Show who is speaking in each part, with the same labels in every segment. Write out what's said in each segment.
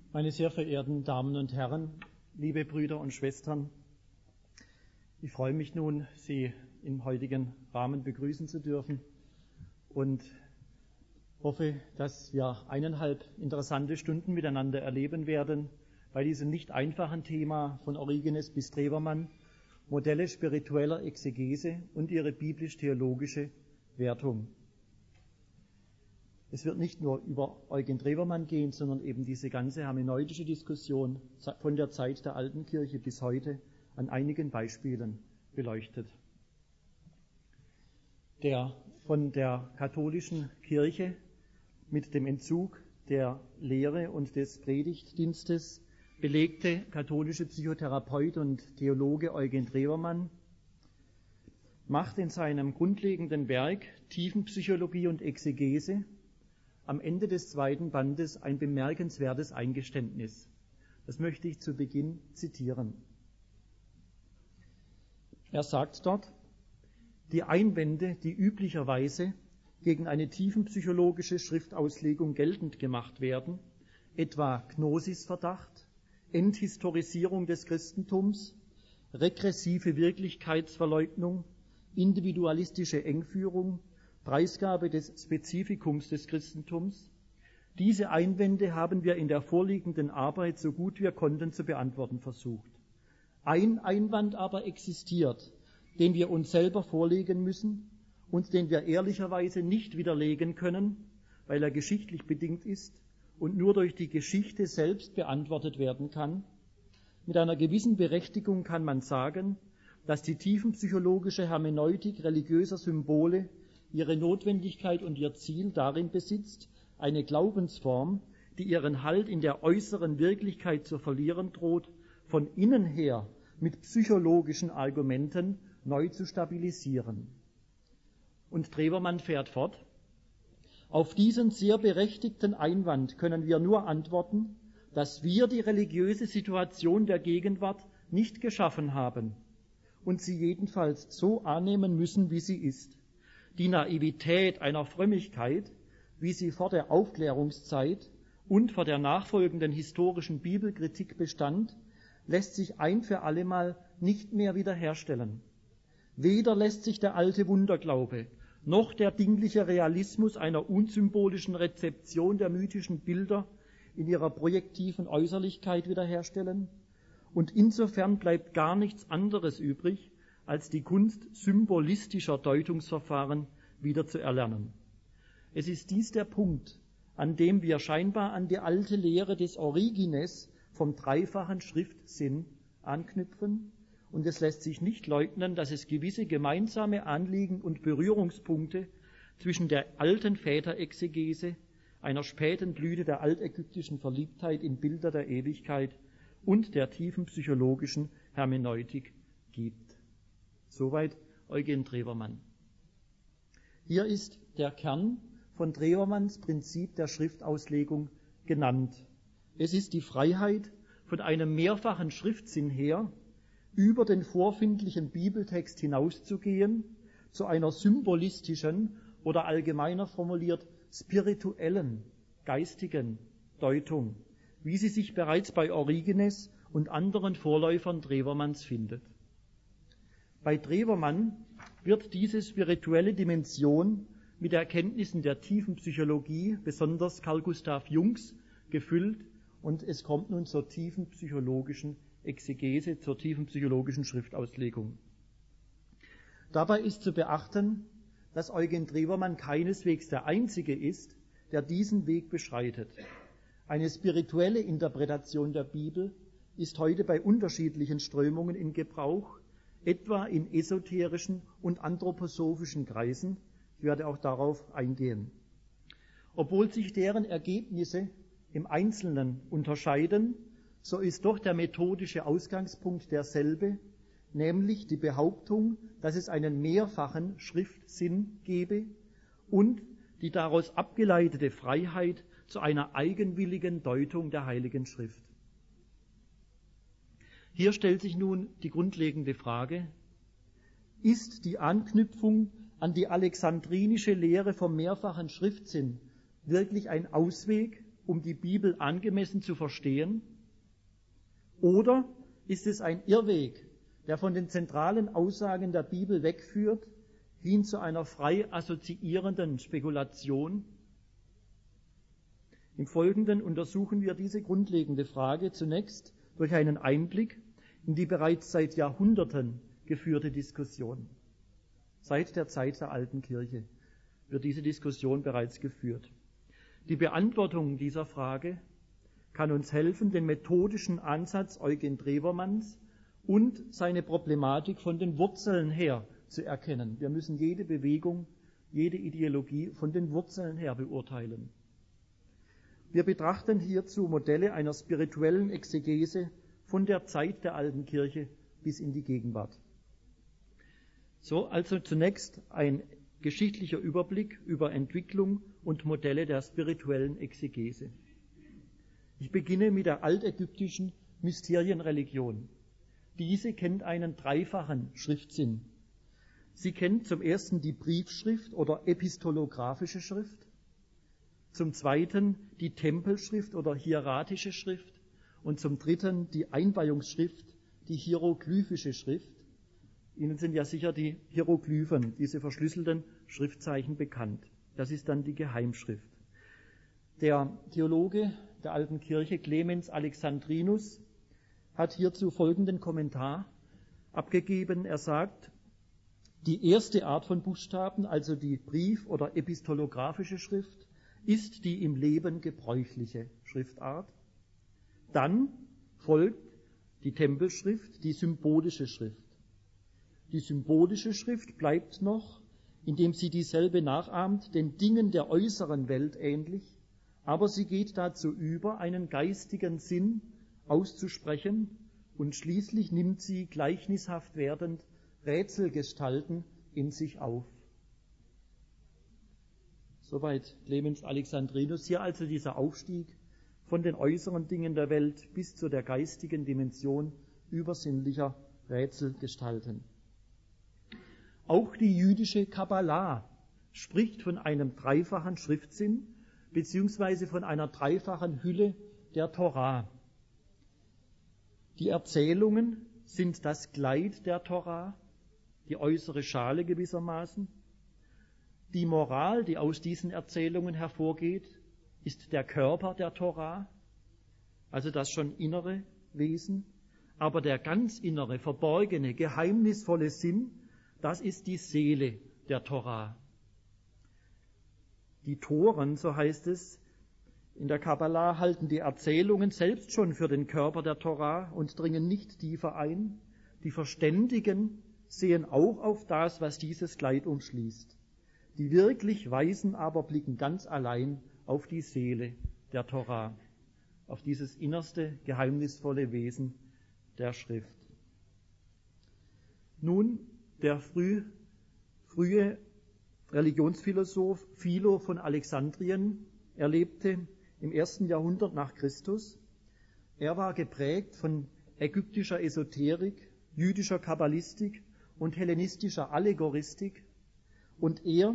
Speaker 1: Meine sehr verehrten Damen und Herren, liebe Brüder und Schwestern, ich freue mich nun, Sie im heutigen Rahmen begrüßen zu dürfen und hoffe, dass wir 1,5 interessante Stunden miteinander erleben werden bei diesem nicht einfachen Thema von Origenes bis Drewermann, Modelle spiritueller Exegese und ihre biblisch-theologische Wertung. Es wird nicht nur über Eugen Drewermann gehen, sondern eben diese ganze hermeneutische Diskussion von der Zeit der alten Kirche bis heute an einigen Beispielen beleuchtet. Der von der katholischen Kirche mit dem Entzug der Lehre und des Predigtdienstes belegte katholische Psychotherapeut und Theologe Eugen Drewermann macht in seinem grundlegenden Werk Tiefenpsychologie und Exegese am Ende des 2. Bandes ein bemerkenswertes Eingeständnis. Das möchte ich zu Beginn zitieren. Er sagt dort, die Einwände, die üblicherweise gegen eine tiefenpsychologische Schriftauslegung geltend gemacht werden, etwa Gnosisverdacht, Enthistorisierung des Christentums, regressive Wirklichkeitsverleugnung, individualistische Engführung, Preisgabe des Spezifikums des Christentums. Diese Einwände haben wir in der vorliegenden Arbeit so gut wir konnten zu beantworten versucht. Ein Einwand aber existiert, den wir uns selber vorlegen müssen und den wir ehrlicherweise nicht widerlegen können, weil er geschichtlich bedingt ist und nur durch die Geschichte selbst beantwortet werden kann. Mit einer gewissen Berechtigung kann man sagen, dass die tiefenpsychologische Hermeneutik religiöser Symbole ihre Notwendigkeit und ihr Ziel darin besitzt, eine Glaubensform, die ihren Halt in der äußeren Wirklichkeit zu verlieren droht, von innen her mit psychologischen Argumenten neu zu stabilisieren. Und Drewermann fährt fort, auf diesen sehr berechtigten Einwand können wir nur antworten, dass wir die religiöse Situation der Gegenwart nicht geschaffen haben und sie jedenfalls so annehmen müssen, wie sie ist. Die Naivität einer Frömmigkeit, wie sie vor der Aufklärungszeit und vor der nachfolgenden historischen Bibelkritik bestand, lässt sich ein für allemal nicht mehr wiederherstellen. Weder lässt sich der alte Wunderglaube noch der dingliche Realismus einer unsymbolischen Rezeption der mythischen Bilder in ihrer projektiven Äußerlichkeit wiederherstellen, und insofern bleibt gar nichts anderes übrig, als die Kunst symbolistischer Deutungsverfahren wieder zu erlernen. Es ist dies der Punkt, an dem wir scheinbar an die alte Lehre des Origenes vom dreifachen Schriftsinn anknüpfen, und es lässt sich nicht leugnen, dass es gewisse gemeinsame Anliegen und Berührungspunkte zwischen der alten Väterexegese, einer späten Blüte der altägyptischen Verliebtheit in Bilder der Ewigkeit und der tiefen psychologischen Hermeneutik gibt. Soweit Eugen Drewermann. Hier ist der Kern von Drewermanns Prinzip der Schriftauslegung genannt. Es ist die Freiheit, von einem mehrfachen Schriftsinn her über den vorfindlichen Bibeltext hinauszugehen, zu einer symbolistischen oder allgemeiner formuliert spirituellen, geistigen Deutung, wie sie sich bereits bei Origenes und anderen Vorläufern Drewermanns findet. Bei Drewermann wird diese spirituelle Dimension mit Erkenntnissen der tiefen Psychologie, besonders Carl Gustav Jungs, gefüllt, und es kommt nun zur tiefen psychologischen Exegese, zur tiefen psychologischen Schriftauslegung. Dabei ist zu beachten, dass Eugen Drewermann keineswegs der Einzige ist, der diesen Weg beschreitet. Eine spirituelle Interpretation der Bibel ist heute bei unterschiedlichen Strömungen in Gebrauch, etwa in esoterischen und anthroposophischen Kreisen. Ich werde auch darauf eingehen. Obwohl sich deren Ergebnisse im Einzelnen unterscheiden, so ist doch der methodische Ausgangspunkt derselbe, nämlich die Behauptung, dass es einen mehrfachen Schriftsinn gebe und die daraus abgeleitete Freiheit zu einer eigenwilligen Deutung der Heiligen Schrift. Hier stellt sich nun die grundlegende Frage, ist die Anknüpfung an die alexandrinische Lehre vom mehrfachen Schriftsinn wirklich ein Ausweg um die Bibel angemessen zu verstehen? Oder ist es ein Irrweg, der von den zentralen Aussagen der Bibel wegführt, hin zu einer frei assoziierenden Spekulation? Im Folgenden untersuchen wir diese grundlegende Frage zunächst durch einen Einblick in die bereits seit Jahrhunderten geführte Diskussion. Seit der Zeit der alten Kirche wird diese Diskussion bereits geführt. Die Beantwortung dieser Frage kann uns helfen, den methodischen Ansatz Eugen Drewermanns und seine Problematik von den Wurzeln her zu erkennen. Wir müssen jede Bewegung, jede Ideologie von den Wurzeln her beurteilen. Wir betrachten hierzu Modelle einer spirituellen Exegese von der Zeit der alten Kirche bis in die Gegenwart. So, also zunächst ein geschichtlicher Überblick über Entwicklung und Modelle der spirituellen Exegese. Ich beginne mit der altägyptischen Mysterienreligion. Diese kennt einen dreifachen Schriftsinn. Sie kennt zum ersten die Briefschrift oder epistolographische Schrift, zum zweiten die Tempelschrift oder hieratische Schrift und zum dritten die Einweihungsschrift, die hieroglyphische Schrift. Ihnen sind ja sicher die Hieroglyphen, diese verschlüsselten Schriftzeichen, bekannt. Das ist dann die Geheimschrift. Der Theologe der alten Kirche, Clemens Alexandrinus, hat hierzu folgenden Kommentar abgegeben. Er sagt, die erste Art von Buchstaben, also die Brief- oder epistolographische Schrift, ist die im Leben gebräuchliche Schriftart. Dann folgt die Tempelschrift, die symbolische Schrift. Die symbolische Schrift bleibt noch, indem sie dieselbe nachahmt, den Dingen der äußeren Welt ähnlich, aber sie geht dazu über, einen geistigen Sinn auszusprechen, und schließlich nimmt sie gleichnishaft werdend Rätselgestalten in sich auf. Soweit Clemens Alexandrinus. Hier also dieser Aufstieg von den äußeren Dingen der Welt bis zu der geistigen Dimension übersinnlicher Rätselgestalten. Auch die jüdische Kabbalah spricht von einem dreifachen Schriftsinn beziehungsweise von einer dreifachen Hülle der Torah. Die Erzählungen sind das Kleid der Torah, die äußere Schale gewissermaßen. Die Moral, die aus diesen Erzählungen hervorgeht, ist der Körper der Torah, also das schon innere Wesen. Aber der ganz innere, verborgene, geheimnisvolle Sinn, das ist die Seele der Torah. Die Toren, so heißt es in der Kabbalah, halten die Erzählungen selbst schon für den Körper der Torah und dringen nicht tiefer ein. Die Verständigen sehen auch auf das, was dieses Kleid umschließt. Die wirklich Weisen aber blicken ganz allein auf die Seele der Torah, auf dieses innerste, geheimnisvolle Wesen der Schrift. Nun, der frühe Religionsphilosoph Philo von Alexandrien, er lebte im 1. Jahrhundert nach Christus. Er war geprägt von ägyptischer Esoterik, jüdischer Kabbalistik und hellenistischer Allegoristik, und er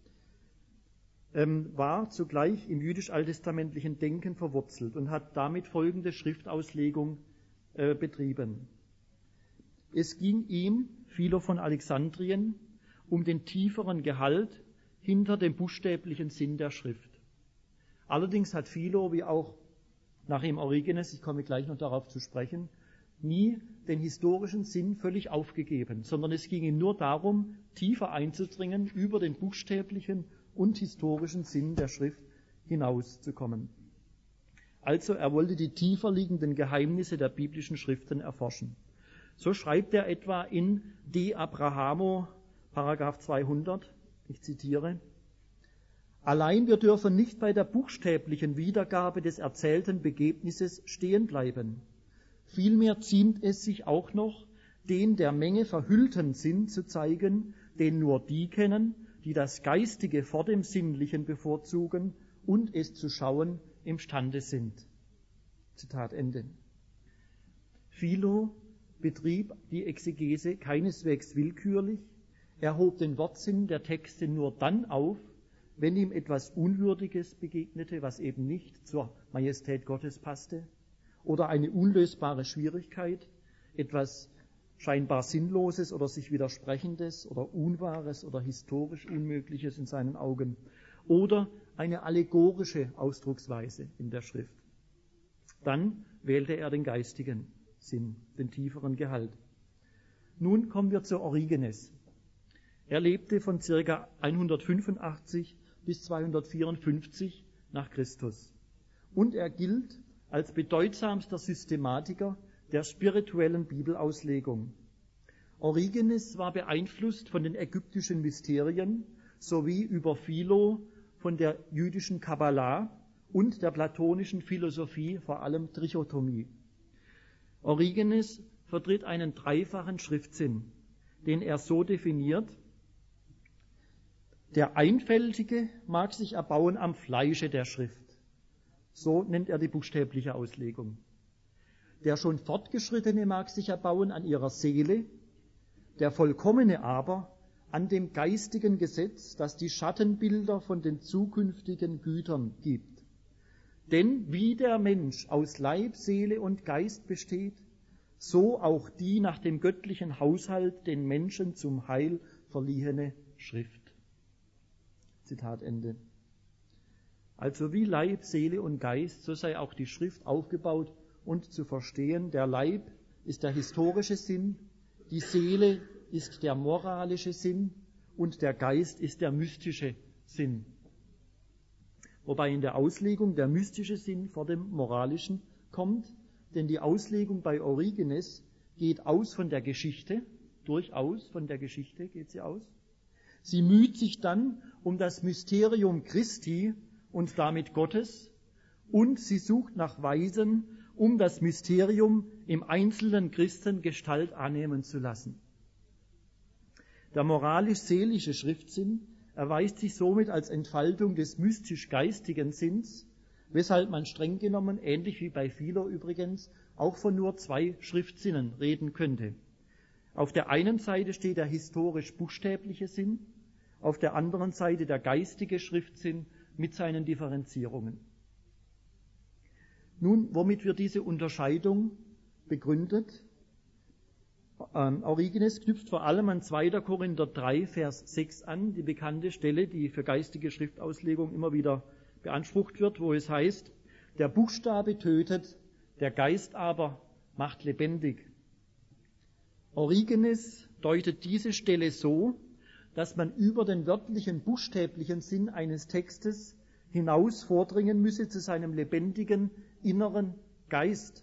Speaker 1: war zugleich im jüdisch-alttestamentlichen Denken verwurzelt und hat damit folgende Schriftauslegung betrieben. Es ging ihm, Philo von Alexandrien, um den tieferen Gehalt hinter dem buchstäblichen Sinn der Schrift. Allerdings hat Philo, wie auch nach ihm Origenes, ich komme gleich noch darauf zu sprechen, nie den historischen Sinn völlig aufgegeben, sondern es ging ihm nur darum, tiefer einzudringen, über den buchstäblichen und historischen Sinn der Schrift hinauszukommen. Also er wollte die tiefer liegenden Geheimnisse der biblischen Schriften erforschen. So schreibt er etwa in De Abrahamo, Paragraph 200, ich zitiere, allein wir dürfen nicht bei der buchstäblichen Wiedergabe des erzählten Begebnisses stehen bleiben. Vielmehr ziemt es sich auch noch, den der Menge verhüllten Sinn zu zeigen, den nur die kennen, die das Geistige vor dem Sinnlichen bevorzugen und es zu schauen imstande sind. Zitat Ende. Philo betrieb die Exegese keineswegs willkürlich. Er hob den Wortsinn der Texte nur dann auf, wenn ihm etwas Unwürdiges begegnete, was eben nicht zur Majestät Gottes passte, oder eine unlösbare Schwierigkeit, etwas scheinbar Sinnloses oder sich Widersprechendes oder Unwahres oder historisch Unmögliches in seinen Augen, oder eine allegorische Ausdrucksweise in der Schrift. Dann wählte er den geistigen Sinn, den tieferen Gehalt. Nun kommen wir zu Origenes. Er lebte von ca. 185 bis 254 nach Christus. Und er gilt als bedeutsamster Systematiker der spirituellen Bibelauslegung. Origenes war beeinflusst von den ägyptischen Mysterien sowie über Philo von der jüdischen Kabbalah und der platonischen Philosophie, vor allem Trichotomie. Origenes vertritt einen dreifachen Schriftsinn, den er so definiert: Der Einfältige mag sich erbauen am Fleische der Schrift. So nennt er die buchstäbliche Auslegung. Der schon Fortgeschrittene mag sich erbauen an ihrer Seele, der Vollkommene aber an dem geistigen Gesetz, das die Schattenbilder von den zukünftigen Gütern gibt. Denn wie der Mensch aus Leib, Seele und Geist besteht, so auch die nach dem göttlichen Haushalt den Menschen zum Heil verliehene Schrift. Zitat Ende. Also wie Leib, Seele und Geist, so sei auch die Schrift aufgebaut und zu verstehen. Der Leib ist der historische Sinn, die Seele ist der moralische Sinn und der Geist ist der mystische Sinn. Wobei in der Auslegung der mystische Sinn vor dem moralischen kommt, denn die Auslegung bei Origenes geht aus von der Geschichte, durchaus von der Geschichte geht sie aus. Sie müht sich dann um das Mysterium Christi und damit Gottes, und sie sucht nach Weisen, um das Mysterium im einzelnen Christen Gestalt annehmen zu lassen. Der moralisch-seelische Schriftsinn erweist sich somit als Entfaltung des mystisch-geistigen Sinns, weshalb man streng genommen, ähnlich wie bei Philo übrigens, auch von nur zwei Schriftsinnen reden könnte. Auf der einen Seite steht der historisch-buchstäbliche Sinn, auf der anderen Seite der geistige Schriftsinn mit seinen Differenzierungen. Nun, womit wird diese Unterscheidung begründet? Origenes knüpft vor allem an 2. Korinther 3, Vers 6 an, die bekannte Stelle, die für geistige Schriftauslegung immer wieder beansprucht wird, wo es heißt: Der Buchstabe tötet, der Geist aber macht lebendig. Origenes deutet diese Stelle so, dass man über den wörtlichen, buchstäblichen Sinn eines Textes hinaus vordringen müsse zu seinem lebendigen inneren Geist.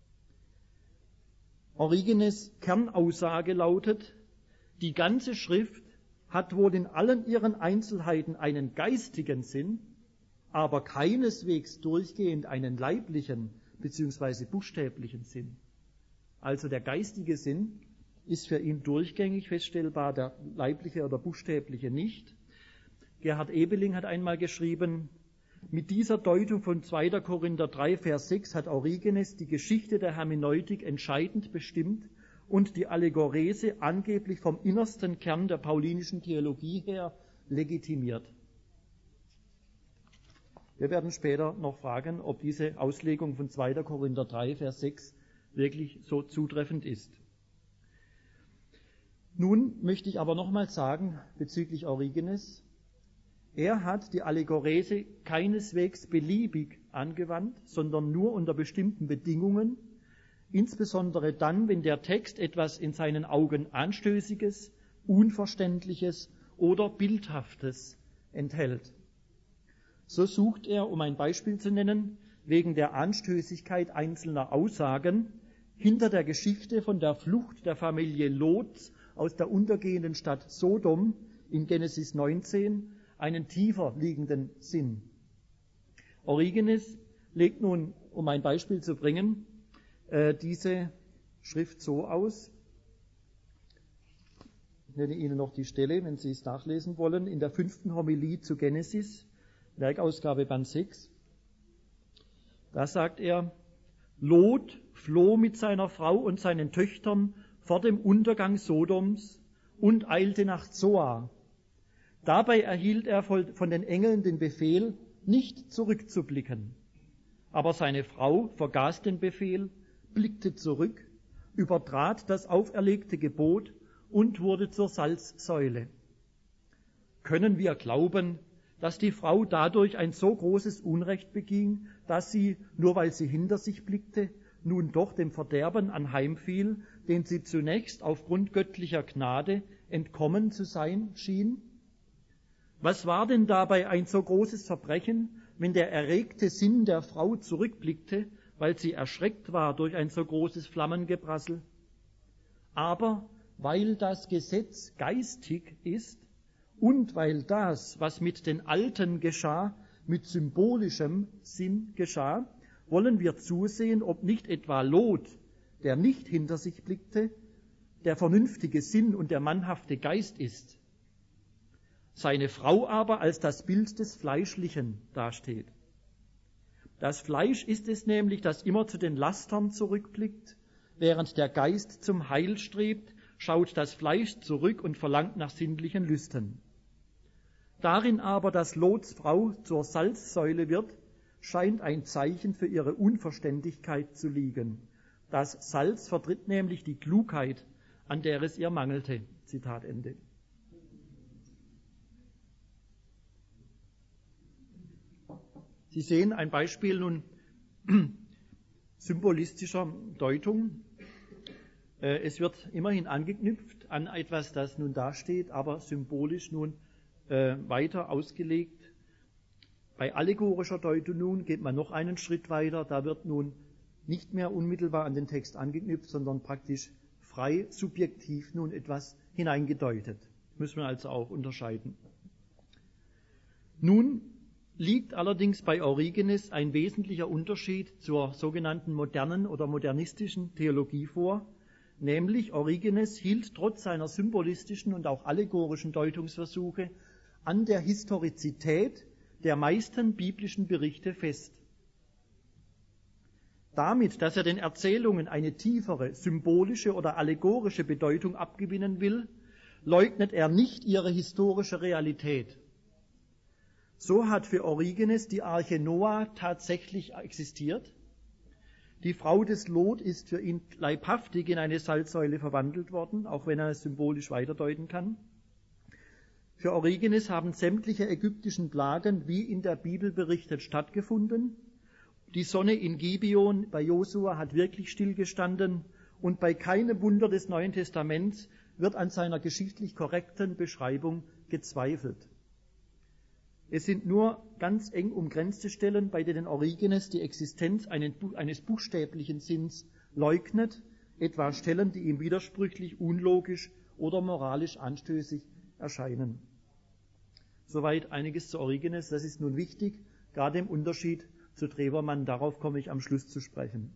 Speaker 1: Origenes Kernaussage lautet: Die ganze Schrift hat wohl in allen ihren Einzelheiten einen geistigen Sinn, aber keineswegs durchgehend einen leiblichen bzw. buchstäblichen Sinn. Also der geistige Sinn ist für ihn durchgängig feststellbar, der leibliche oder buchstäbliche nicht. Gerhard Ebeling hat einmal geschrieben: Mit dieser Deutung von 2. Korinther 3, Vers 6 hat Origenes die Geschichte der Hermeneutik entscheidend bestimmt und die Allegorese angeblich vom innersten Kern der paulinischen Theologie her legitimiert. Wir werden später noch fragen, ob diese Auslegung von 2. Korinther 3, Vers 6 wirklich so zutreffend ist. Nun möchte ich aber nochmal sagen bezüglich Origenes: Er hat die Allegorese keineswegs beliebig angewandt, sondern nur unter bestimmten Bedingungen, insbesondere dann, wenn der Text etwas in seinen Augen Anstößiges, Unverständliches oder Bildhaftes enthält. So sucht er, um ein Beispiel zu nennen, wegen der Anstößigkeit einzelner Aussagen hinter der Geschichte von der Flucht der Familie Lots aus der untergehenden Stadt Sodom in Genesis 19 einen tiefer liegenden Sinn. Origenes legt nun, um ein Beispiel zu bringen, diese Schrift so aus. Ich nenne Ihnen noch die Stelle, wenn Sie es nachlesen wollen, in der 5. Homilie zu Genesis, Werkausgabe Band 6. Da sagt er: Lot floh mit seiner Frau und seinen Töchtern vor dem Untergang Sodoms und eilte nach Zoar. Dabei erhielt er von den Engeln den Befehl, nicht zurückzublicken. Aber seine Frau vergaß den Befehl, blickte zurück, übertrat das auferlegte Gebot und wurde zur Salzsäule. Können wir glauben, dass die Frau dadurch ein so großes Unrecht beging, dass sie, nur weil sie hinter sich blickte, nun doch dem Verderben anheimfiel, den sie zunächst aufgrund göttlicher Gnade entkommen zu sein schien? Was war denn dabei ein so großes Verbrechen, wenn der erregte Sinn der Frau zurückblickte, weil sie erschreckt war durch ein so großes Flammengeprassel? Aber weil das Gesetz geistig ist und weil das, was mit den Alten geschah, mit symbolischem Sinn geschah, wollen wir zusehen, ob nicht etwa Lot, der nicht hinter sich blickte, der vernünftige Sinn und der mannhafte Geist ist, seine Frau aber als das Bild des Fleischlichen dasteht. Das Fleisch ist es nämlich, das immer zu den Lastern zurückblickt, während der Geist zum Heil strebt, schaut das Fleisch zurück und verlangt nach sinnlichen Lüsten. Darin aber, dass Lots Frau zur Salzsäule wird, scheint ein Zeichen für ihre Unverständigkeit zu liegen. Das Salz vertritt nämlich die Klugheit, an der es ihr mangelte. Zitat Ende. Sie sehen ein Beispiel nun symbolistischer Deutung. Es wird immerhin angeknüpft an etwas, das nun dasteht, aber symbolisch nun weiter ausgelegt. Bei allegorischer Deutung nun geht man noch einen Schritt weiter. Da wird nun nicht mehr unmittelbar an den Text angeknüpft, sondern praktisch frei, subjektiv nun etwas hineingedeutet. Müssen wir also auch unterscheiden. Nun liegt allerdings bei Origenes ein wesentlicher Unterschied zur sogenannten modernen oder modernistischen Theologie vor, nämlich Origenes hielt trotz seiner symbolistischen und auch allegorischen Deutungsversuche an der Historizität der meisten biblischen Berichte fest. Damit, dass er den Erzählungen eine tiefere, symbolische oder allegorische Bedeutung abgewinnen will, leugnet er nicht ihre historische Realität. So hat für Origenes die Arche Noah tatsächlich existiert. Die Frau des Lot ist für ihn leibhaftig in eine Salzsäule verwandelt worden, auch wenn er es symbolisch weiterdeuten kann. Für Origenes haben sämtliche ägyptischen Plagen, wie in der Bibel berichtet, stattgefunden. Die Sonne in Gibeon bei Josua hat wirklich stillgestanden und bei keinem Wunder des Neuen Testaments wird an seiner geschichtlich korrekten Beschreibung gezweifelt. Es sind nur ganz eng umgrenzte Stellen, bei denen Origenes die Existenz eines buchstäblichen Sinns leugnet, etwa Stellen, die ihm widersprüchlich, unlogisch oder moralisch anstößig erscheinen. Soweit einiges zu Origenes. Das ist nun wichtig, gerade im Unterschied zu Drewermann. Darauf komme ich am Schluss zu sprechen.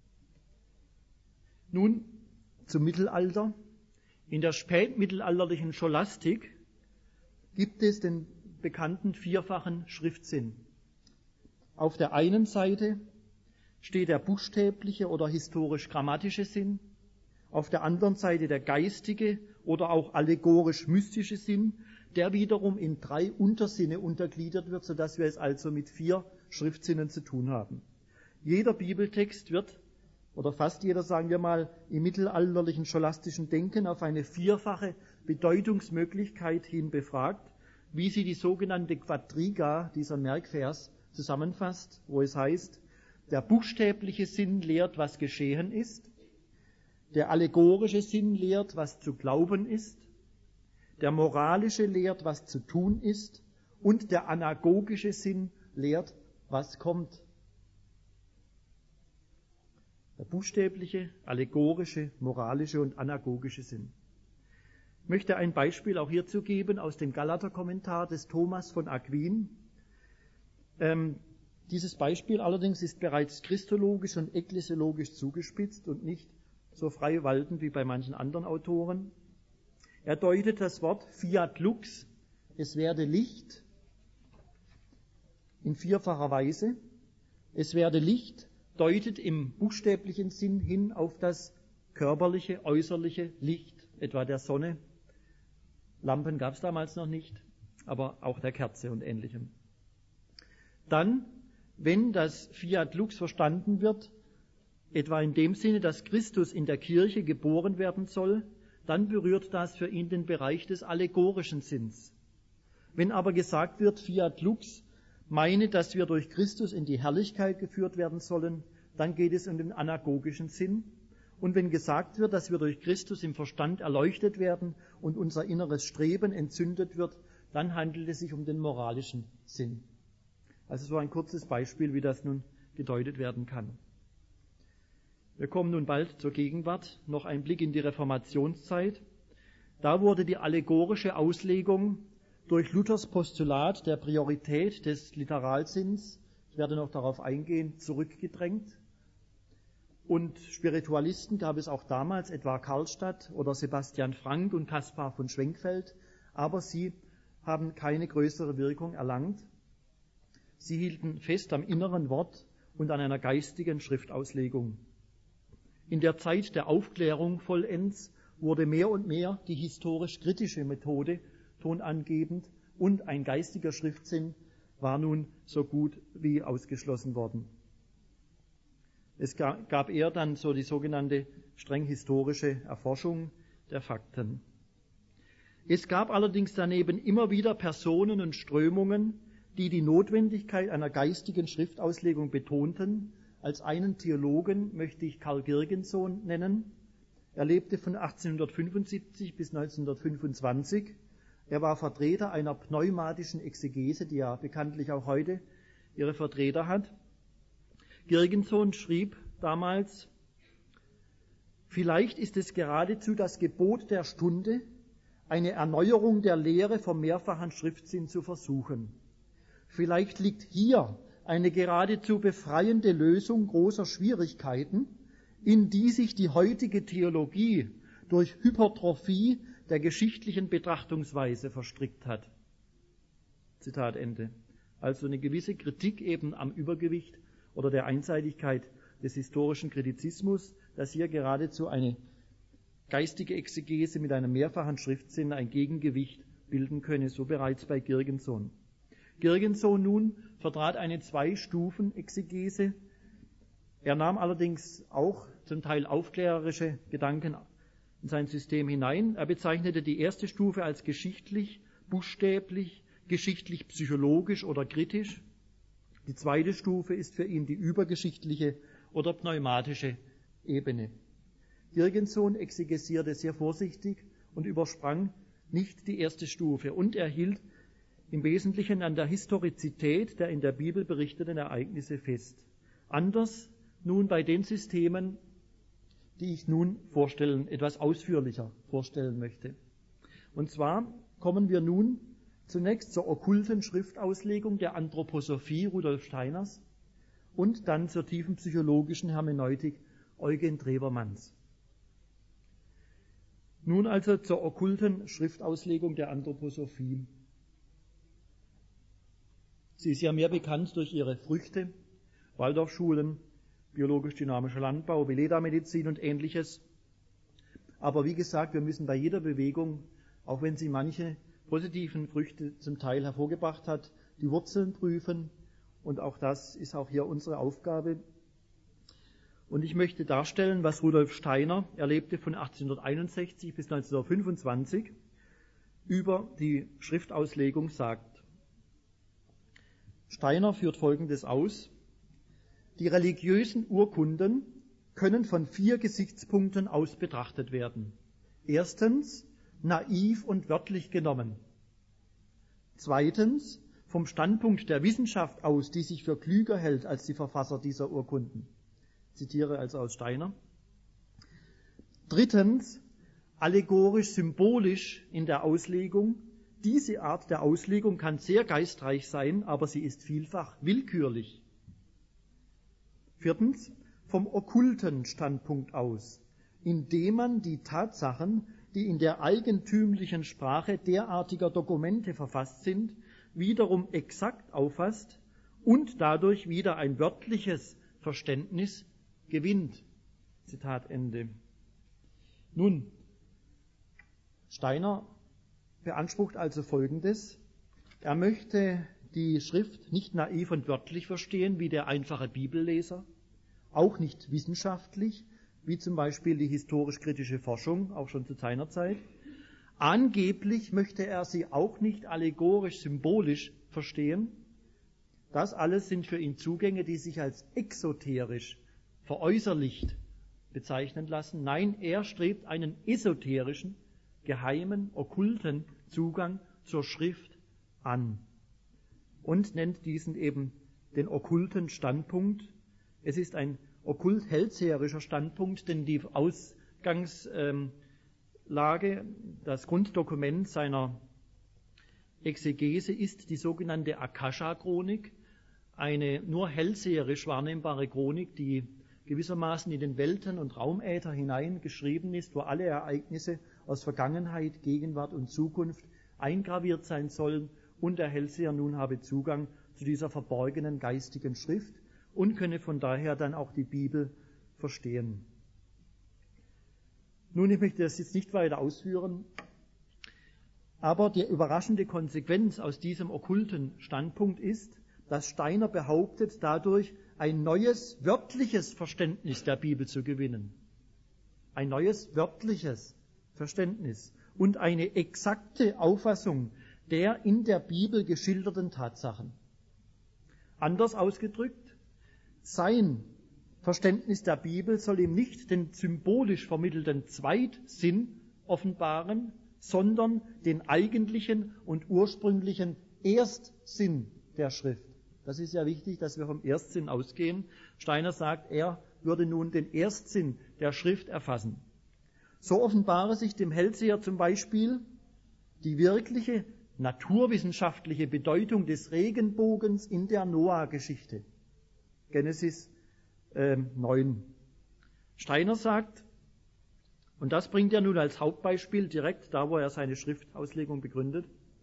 Speaker 1: Nun zum Mittelalter. In der spätmittelalterlichen Scholastik gibt es den bekannten vierfachen Schriftsinn. Auf der einen Seite steht der buchstäbliche oder historisch-grammatische Sinn, auf der anderen Seite der geistige oder auch allegorisch-mystische Sinn, der wiederum in 3 Untersinne untergliedert wird, sodass wir es also mit 4 Schriftsinnen zu tun haben. Jeder Bibeltext wird, oder fast jeder, sagen wir mal, im mittelalterlichen scholastischen Denken auf eine vierfache Bedeutungsmöglichkeit hin befragt, wie sie die sogenannte Quadriga, dieser Merkvers, zusammenfasst, wo es heißt, der buchstäbliche Sinn lehrt, was geschehen ist, der allegorische Sinn lehrt, was zu glauben ist, der moralische lehrt, was zu tun ist, und der anagogische Sinn lehrt, was kommt. Der buchstäbliche, allegorische, moralische und anagogische Sinn. Ich möchte ein Beispiel auch hierzu geben aus dem Galater-Kommentar des Thomas von Aquin. Dieses Beispiel allerdings ist bereits christologisch und ekklesiologisch zugespitzt und nicht so frei waltend wie bei manchen anderen Autoren. Er deutet das Wort fiat lux, es werde Licht, in vierfacher Weise. Es werde Licht deutet im buchstäblichen Sinn hin auf das körperliche, äußerliche Licht, etwa der Sonne. Lampen gab es damals noch nicht. aber auch der Kerze und Ähnlichem. Dann, wenn das Fiat Lux verstanden wird, etwa in dem Sinne, dass Christus in der Kirche geboren werden soll, dann berührt das für ihn den Bereich des allegorischen Sinns. Wenn aber gesagt wird, Fiat Lux meine, dass wir durch Christus in die Herrlichkeit geführt werden sollen, dann geht es um den anagogischen Sinn. Und wenn gesagt wird, dass wir durch Christus im Verstand erleuchtet werden und unser inneres Streben entzündet wird, dann handelt es sich um den moralischen Sinn. Also so ein kurzes Beispiel, wie das nun gedeutet werden kann. Wir kommen nun bald zur Gegenwart. Noch ein Blick in die Reformationszeit. Da wurde die allegorische Auslegung durch Luthers Postulat der Priorität des Literalsinns, ich werde noch darauf eingehen, zurückgedrängt. Und Spiritualisten gab es auch damals, etwa Karlstadt oder Sebastian Frank und Kaspar von Schwenkfeld, aber sie haben keine größere Wirkung erlangt. Sie hielten fest am inneren Wort und an einer geistigen Schriftauslegung. In der Zeit der Aufklärung vollends wurde mehr und mehr die historisch-kritische Methode tonangebend und ein geistiger Schriftsinn war nun so gut wie ausgeschlossen worden. Es gab eher dann so die sogenannte streng historische Erforschung der Fakten. Es gab allerdings daneben immer wieder Personen und Strömungen, die die Notwendigkeit einer geistigen Schriftauslegung betonten. Als einen Theologen möchte ich Karl Girgensohn nennen. Er lebte von 1875 bis 1925. Er war Vertreter einer pneumatischen Exegese, die ja bekanntlich auch heute ihre Vertreter hat. Girgensohn schrieb damals, vielleicht ist es geradezu das Gebot der Stunde, eine Erneuerung der Lehre vom mehrfachen Schriftsinn zu versuchen. Vielleicht liegt hier eine geradezu befreiende Lösung großer Schwierigkeiten, in die sich die heutige Theologie durch Hypertrophie der geschichtlichen Betrachtungsweise verstrickt hat. Zitat Ende. Also eine gewisse Kritik eben am Übergewicht oder der Einseitigkeit des historischen Kritizismus, dass hier geradezu eine geistige Exegese mit einem mehrfachen Schriftsinn ein Gegengewicht bilden könne, so bereits bei Girgensohn. Girgensohn nun vertrat eine Zwei-Stufen-Exegese. Er nahm allerdings auch zum Teil aufklärerische Gedanken in sein System hinein. Er bezeichnete die erste Stufe als geschichtlich, buchstäblich, geschichtlich-psychologisch oder kritisch. Die zweite Stufe ist für ihn die übergeschichtliche oder pneumatische Ebene. Girgensohn exegesierte sehr vorsichtig und übersprang nicht die erste Stufe und er hielt im Wesentlichen an der Historizität der in der Bibel berichteten Ereignisse fest. Anders nun bei den Systemen, die ich nun etwas ausführlicher vorstellen möchte. Und zwar kommen wir nun zunächst zur okkulten Schriftauslegung der Anthroposophie Rudolf Steiners und dann zur tiefen psychologischen Hermeneutik Eugen Trebermanns. Nun also zur okkulten Schriftauslegung der Anthroposophie. Sie ist ja mehr bekannt durch ihre Früchte, Waldorfschulen, biologisch-dynamischer Landbau, Veleda-Medizin und Ähnliches. Aber wie gesagt, wir müssen bei jeder Bewegung, auch wenn sie manche positiven Früchte zum Teil hervorgebracht hat, die Wurzeln prüfen. Und auch das ist auch hier unsere Aufgabe. Und ich möchte darstellen, was Rudolf Steiner, er lebte von 1861 bis 1925, über die Schriftauslegung sagt. Steiner führt Folgendes aus. Die religiösen Urkunden können von 4 Gesichtspunkten aus betrachtet werden. Erstens, naiv und wörtlich genommen. Zweitens, vom Standpunkt der Wissenschaft aus, die sich für klüger hält als die Verfasser dieser Urkunden. Ich zitiere also aus Steiner. Drittens, allegorisch-symbolisch in der Auslegung. Diese Art der Auslegung kann sehr geistreich sein, aber sie ist vielfach willkürlich. Viertens, vom okkulten Standpunkt aus, indem man die Tatsachen, die in der eigentümlichen Sprache derartiger Dokumente verfasst sind, wiederum exakt auffasst und dadurch wieder ein wörtliches Verständnis gewinnt. Zitat Ende. Nun, Steiner beansprucht also Folgendes. Er möchte die Schrift nicht naiv und wörtlich verstehen, wie der einfache Bibelleser, auch nicht wissenschaftlich, wie zum Beispiel die historisch-kritische Forschung, auch schon zu seiner Zeit. Angeblich möchte er sie auch nicht allegorisch-symbolisch verstehen. Das alles sind für ihn Zugänge, die sich als exoterisch, veräußerlicht bezeichnen lassen. Nein, er strebt einen esoterischen, geheimen, okkulten Zugang zur Schrift an und nennt diesen eben den okkulten Standpunkt. Es ist ein okkult-hellseherischer Standpunkt, denn die Ausgangslage, das Grunddokument seiner Exegese ist die sogenannte Akasha-Chronik, eine nur hellseherisch wahrnehmbare Chronik, die gewissermaßen in den Welten- und Raumäther hinein geschrieben ist, wo alle Ereignisse aus Vergangenheit, Gegenwart und Zukunft eingraviert sein sollen, und der Hellseher nun habe Zugang zu dieser verborgenen geistigen Schrift und könne von daher dann auch die Bibel verstehen. Nun, ich möchte das jetzt nicht weiter ausführen, aber die überraschende Konsequenz aus diesem okkulten Standpunkt ist, dass Steiner behauptet, dadurch ein neues wörtliches Verständnis der Bibel zu gewinnen. Ein neues wörtliches Verständnis und eine exakte Auffassung der in der Bibel geschilderten Tatsachen. Anders ausgedrückt, sein Verständnis der Bibel soll ihm nicht den symbolisch vermittelten Zweitsinn offenbaren, sondern den eigentlichen und ursprünglichen Erstsinn der Schrift. Das ist ja wichtig, dass wir vom Erstsinn ausgehen. Steiner sagt, er würde nun den Erstsinn der Schrift erfassen. So offenbare sich dem Hellseher zum Beispiel die wirkliche naturwissenschaftliche Bedeutung des Regenbogens in der Noah-Geschichte. Genesis 9. Steiner sagt, und das bringt er nun als Hauptbeispiel direkt da, wo er seine Schriftauslegung begründet,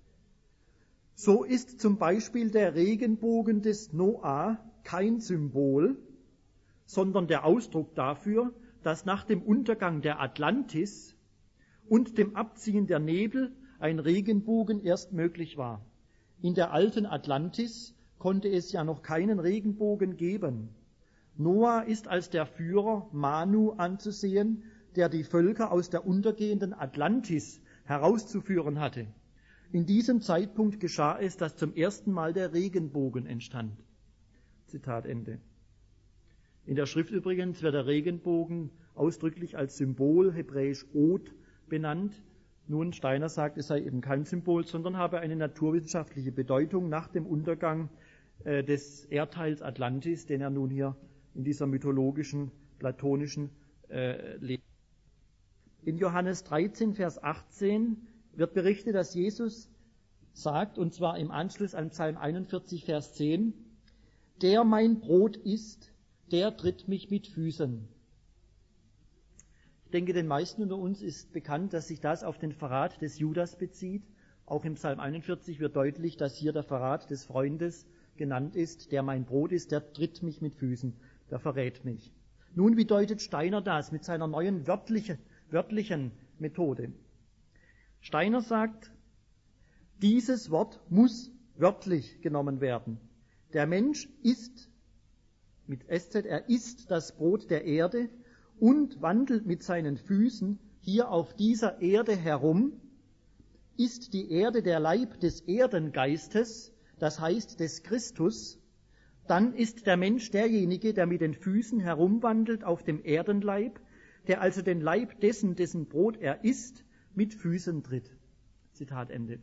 Speaker 1: so ist zum Beispiel der Regenbogen des Noah kein Symbol, sondern der Ausdruck dafür, dass nach dem Untergang der Atlantis und dem Abziehen der Nebel ein Regenbogen erst möglich war. In der alten Atlantis konnte es ja noch keinen Regenbogen geben. Noah ist als der Führer Manu anzusehen, der die Völker aus der untergehenden Atlantis herauszuführen hatte. In diesem Zeitpunkt geschah es, dass zum ersten Mal der Regenbogen entstand. Zitat Ende. In der Schrift übrigens wird der Regenbogen ausdrücklich als Symbol, hebräisch Od, benannt. Nun, Steiner sagt, es sei eben kein Symbol, sondern habe eine naturwissenschaftliche Bedeutung nach dem Untergang des Erdteils Atlantis, den er nun hier in dieser mythologischen, platonischen lebt. In Johannes 13, Vers 18 wird berichtet, dass Jesus sagt, und zwar im Anschluss an Psalm 41, Vers 10, der mein Brot isst, der tritt mich mit Füßen. Ich denke, den meisten unter uns ist bekannt, dass sich das auf den Verrat des Judas bezieht. Auch im Psalm 41 wird deutlich, dass hier der Verrat des Freundes genannt ist, der mein Brot isst, der tritt mich mit Füßen, der verrät mich. Nun, wie deutet Steiner das mit seiner neuen wörtlichen Methode? Steiner sagt, dieses Wort muss wörtlich genommen werden. Der Mensch isst, mit SZ, er isst das Brot der Erde und wandelt mit seinen Füßen hier auf dieser Erde herum. Ist die Erde der Leib des Erdengeistes, das heißt des Christus, dann ist der Mensch derjenige, der mit den Füßen herumwandelt auf dem Erdenleib, der also den Leib dessen Brot er isst, mit Füßen tritt. Zitat Ende.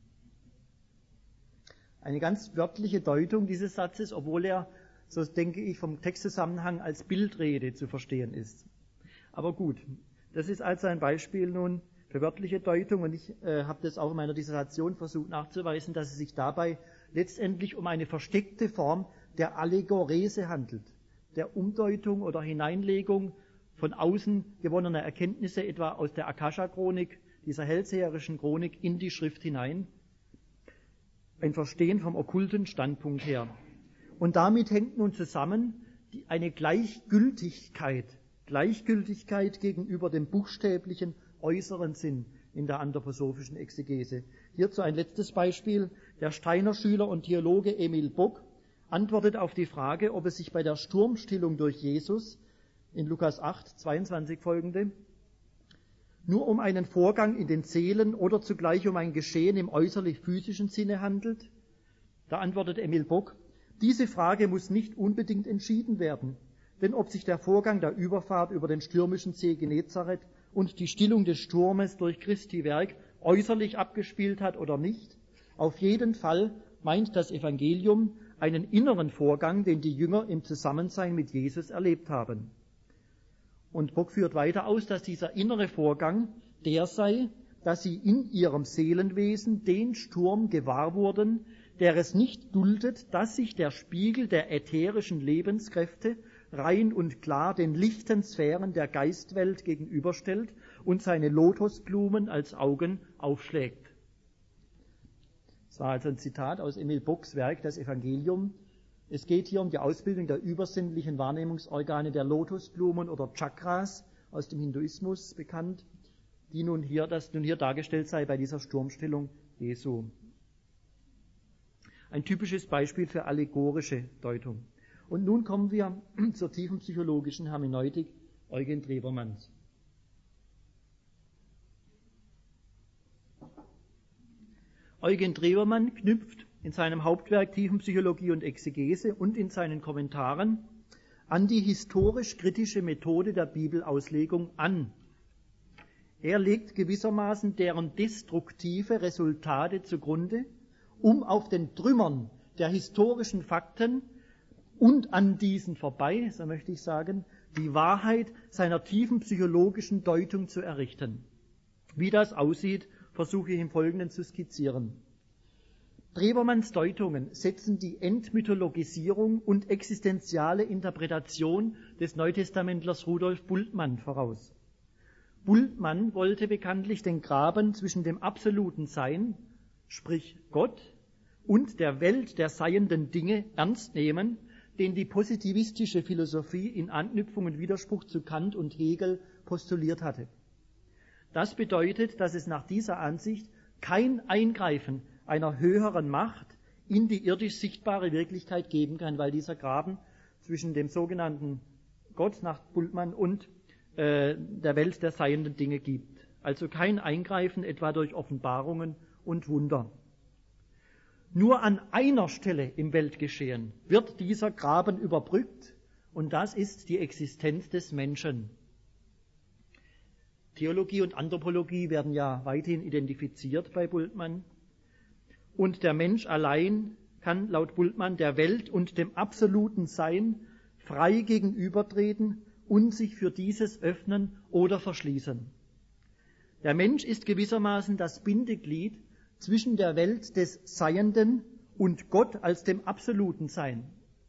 Speaker 1: Eine ganz wörtliche Deutung dieses Satzes, obwohl er, so denke ich, vom Textzusammenhang als Bildrede zu verstehen ist. Aber gut, das ist also ein Beispiel nun für wörtliche Deutung, und ich habe das auch in meiner Dissertation versucht nachzuweisen, dass es sich dabei letztendlich um eine versteckte Form der Allegorese handelt, der Umdeutung oder Hineinlegung von außen gewonnener Erkenntnisse, etwa aus der Akasha-Chronik, dieser hellseherischen Chronik, in die Schrift hinein. Ein Verstehen vom okkulten Standpunkt her. Und damit hängt nun zusammen eine Gleichgültigkeit gegenüber dem buchstäblichen äußeren Sinn in der anthroposophischen Exegese. Hierzu ein letztes Beispiel. Der Steiner Schüler und Theologe Emil Bock antwortet auf die Frage, ob es sich bei der Sturmstillung durch Jesus in Lukas 8, 22 folgende nur um einen Vorgang in den Seelen oder zugleich um ein Geschehen im äußerlich physischen Sinne handelt. Da antwortet Emil Bock: Diese Frage muss nicht unbedingt entschieden werden, denn ob sich der Vorgang der Überfahrt über den stürmischen See Genezareth und die Stillung des Sturmes durch Christi Werk äußerlich abgespielt hat oder nicht, auf jeden Fall meint das Evangelium einen inneren Vorgang, den die Jünger im Zusammensein mit Jesus erlebt haben. Und Bock führt weiter aus, dass dieser innere Vorgang der sei, dass sie in ihrem Seelenwesen den Sturm gewahr wurden, der es nicht duldet, dass sich der Spiegel der ätherischen Lebenskräfte rein und klar den lichten Sphären der Geistwelt gegenüberstellt und seine Lotosblumen als Augen aufschlägt. Das war also ein Zitat aus Emil Bocks Werk, das Evangelium. Es geht hier um die Ausbildung der übersinnlichen Wahrnehmungsorgane der Lotosblumen oder Chakras, aus dem Hinduismus bekannt, das nun hier dargestellt sei bei dieser Sturmstillung Jesu. Ein typisches Beispiel für allegorische Deutung. Und nun kommen wir zur tiefen psychologischen Hermeneutik Eugen Drewermanns. Eugen Drewermann knüpft in seinem Hauptwerk Tiefenpsychologie und Exegese und in seinen Kommentaren an die historisch-kritische Methode der Bibelauslegung an. Er legt gewissermaßen deren destruktive Resultate zugrunde, um auf den Trümmern der historischen Fakten und an diesen vorbei, so möchte ich sagen, die Wahrheit seiner tiefen psychologischen Deutung zu errichten. Wie das aussieht, versuche ich im Folgenden zu skizzieren. Drewermanns Deutungen setzen die Entmythologisierung und existenziale Interpretation des Neutestamentlers Rudolf Bultmann voraus. Bultmann wollte bekanntlich den Graben zwischen dem absoluten Sein, sprich Gott, und der Welt der seienden Dinge ernst nehmen, den die positivistische Philosophie in Anknüpfung und Widerspruch zu Kant und Hegel postuliert hatte. Das bedeutet, dass es nach dieser Ansicht kein Eingreifen einer höheren Macht in die irdisch sichtbare Wirklichkeit geben kann, weil dieser Graben zwischen dem sogenannten Gott nach Bultmann und der Welt der seienden Dinge gibt. Also kein Eingreifen etwa durch Offenbarungen und Wunder. Nur an einer Stelle im Weltgeschehen wird dieser Graben überbrückt, und das ist die Existenz des Menschen. Theologie und Anthropologie werden ja weithin identifiziert bei Bultmann. Und der Mensch allein kann laut Bultmann der Welt und dem absoluten Sein frei gegenübertreten und sich für dieses öffnen oder verschließen. Der Mensch ist gewissermaßen das Bindeglied zwischen der Welt des Seienden und Gott als dem absoluten Sein.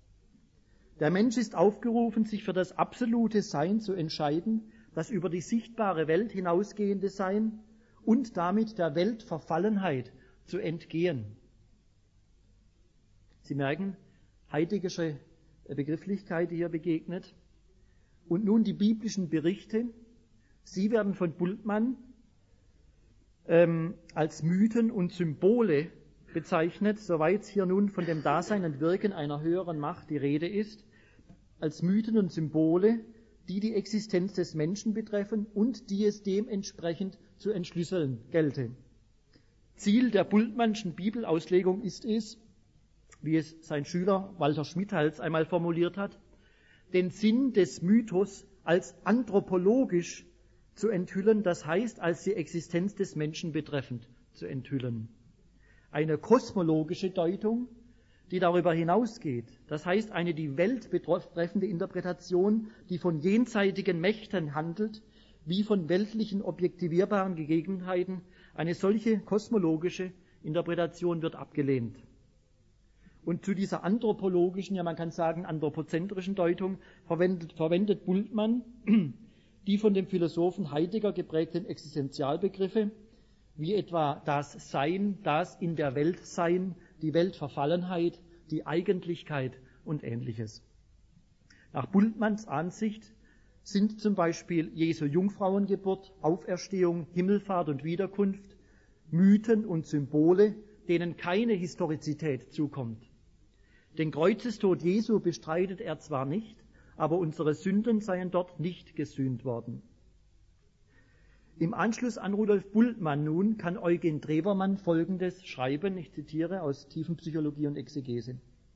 Speaker 1: Der Mensch ist aufgerufen, sich für das absolute Sein zu entscheiden, das über die sichtbare Welt hinausgehende Sein und damit der Weltverfallenheit zu entgehen. Sie merken, heideggerische Begrifflichkeit, die hier begegnet. Und nun die biblischen Berichte. Sie werden von Bultmann als Mythen und Symbole bezeichnet, soweit hier nun von dem Dasein und Wirken einer höheren Macht die Rede ist, als Mythen und Symbole, die die Existenz des Menschen betreffen und die es dementsprechend zu entschlüsseln gelte. Ziel der Bultmannschen Bibelauslegung ist es, wie es sein Schüler Walter Schmidhals einmal formuliert hat, den Sinn des Mythos als anthropologisch zu enthüllen, das heißt, als die Existenz des Menschen betreffend zu enthüllen. Eine kosmologische Deutung, die darüber hinausgeht, das heißt, eine die Welt betreffende Interpretation, die von jenseitigen Mächten handelt, wie von weltlichen objektivierbaren Gegebenheiten, eine solche kosmologische Interpretation wird abgelehnt. Und zu dieser anthropologischen, ja man kann sagen anthropozentrischen Deutung verwendet Bultmann die von dem Philosophen Heidegger geprägten Existenzialbegriffe, wie etwa das Sein, das in der Welt Sein, die Weltverfallenheit, die Eigentlichkeit und Ähnliches. Nach Bultmanns Ansicht sind zum Beispiel Jesu Jungfrauengeburt, Auferstehung, Himmelfahrt und Wiederkunft Mythen und Symbole, denen keine Historizität zukommt. Den Kreuzestod Jesu bestreitet er zwar nicht, aber unsere Sünden seien dort nicht gesühnt worden. Im Anschluss an Rudolf Bultmann nun kann Eugen Drewermann Folgendes schreiben, ich zitiere aus Tiefenpsychologie und Exegese.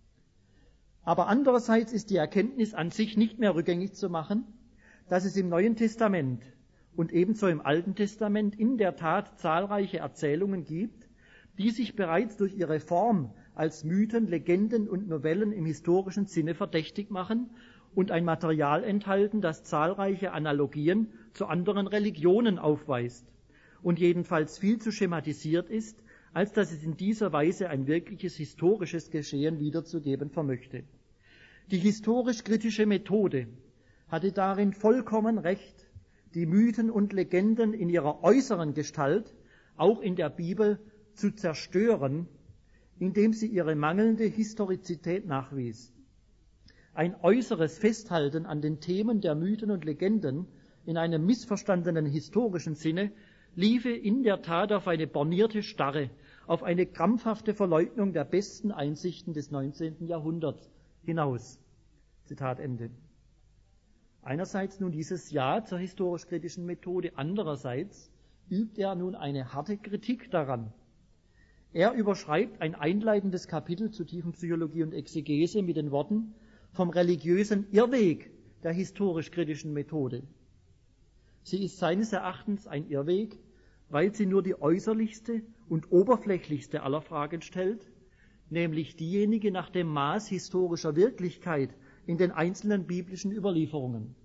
Speaker 1: Aber andererseits ist die Erkenntnis an sich nicht mehr rückgängig zu machen, dass es im Neuen Testament und ebenso im Alten Testament in der Tat zahlreiche Erzählungen gibt, die sich bereits durch ihre Form als Mythen, Legenden und Novellen im historischen Sinne verdächtig machen und ein Material enthalten, das zahlreiche Analogien zu anderen Religionen aufweist und jedenfalls viel zu schematisiert ist, als dass es in dieser Weise ein wirkliches historisches Geschehen wiederzugeben vermöchte. Die historisch-kritische Methode hatte darin vollkommen recht, die Mythen und Legenden in ihrer äußeren Gestalt, auch in der Bibel, zu zerstören, indem sie ihre mangelnde Historizität nachwies. Ein äußeres Festhalten an den Themen der Mythen und Legenden in einem missverstandenen historischen Sinne liefe in der Tat auf eine bornierte Starre, auf eine krampfhafte Verleugnung der besten Einsichten des 19. Jahrhunderts hinaus. Zitat Ende. Einerseits nun dieses Ja zur historisch-kritischen Methode, andererseits übt er nun eine harte Kritik daran. Er überschreibt ein einleitendes Kapitel zu Tiefenpsychologie und Exegese mit den Worten vom religiösen Irrweg der historisch-kritischen Methode. Sie ist seines Erachtens ein Irrweg, weil sie nur die äußerlichste und oberflächlichste aller Fragen stellt, nämlich diejenige nach dem Maß historischer Wirklichkeit in den einzelnen biblischen Überlieferungen.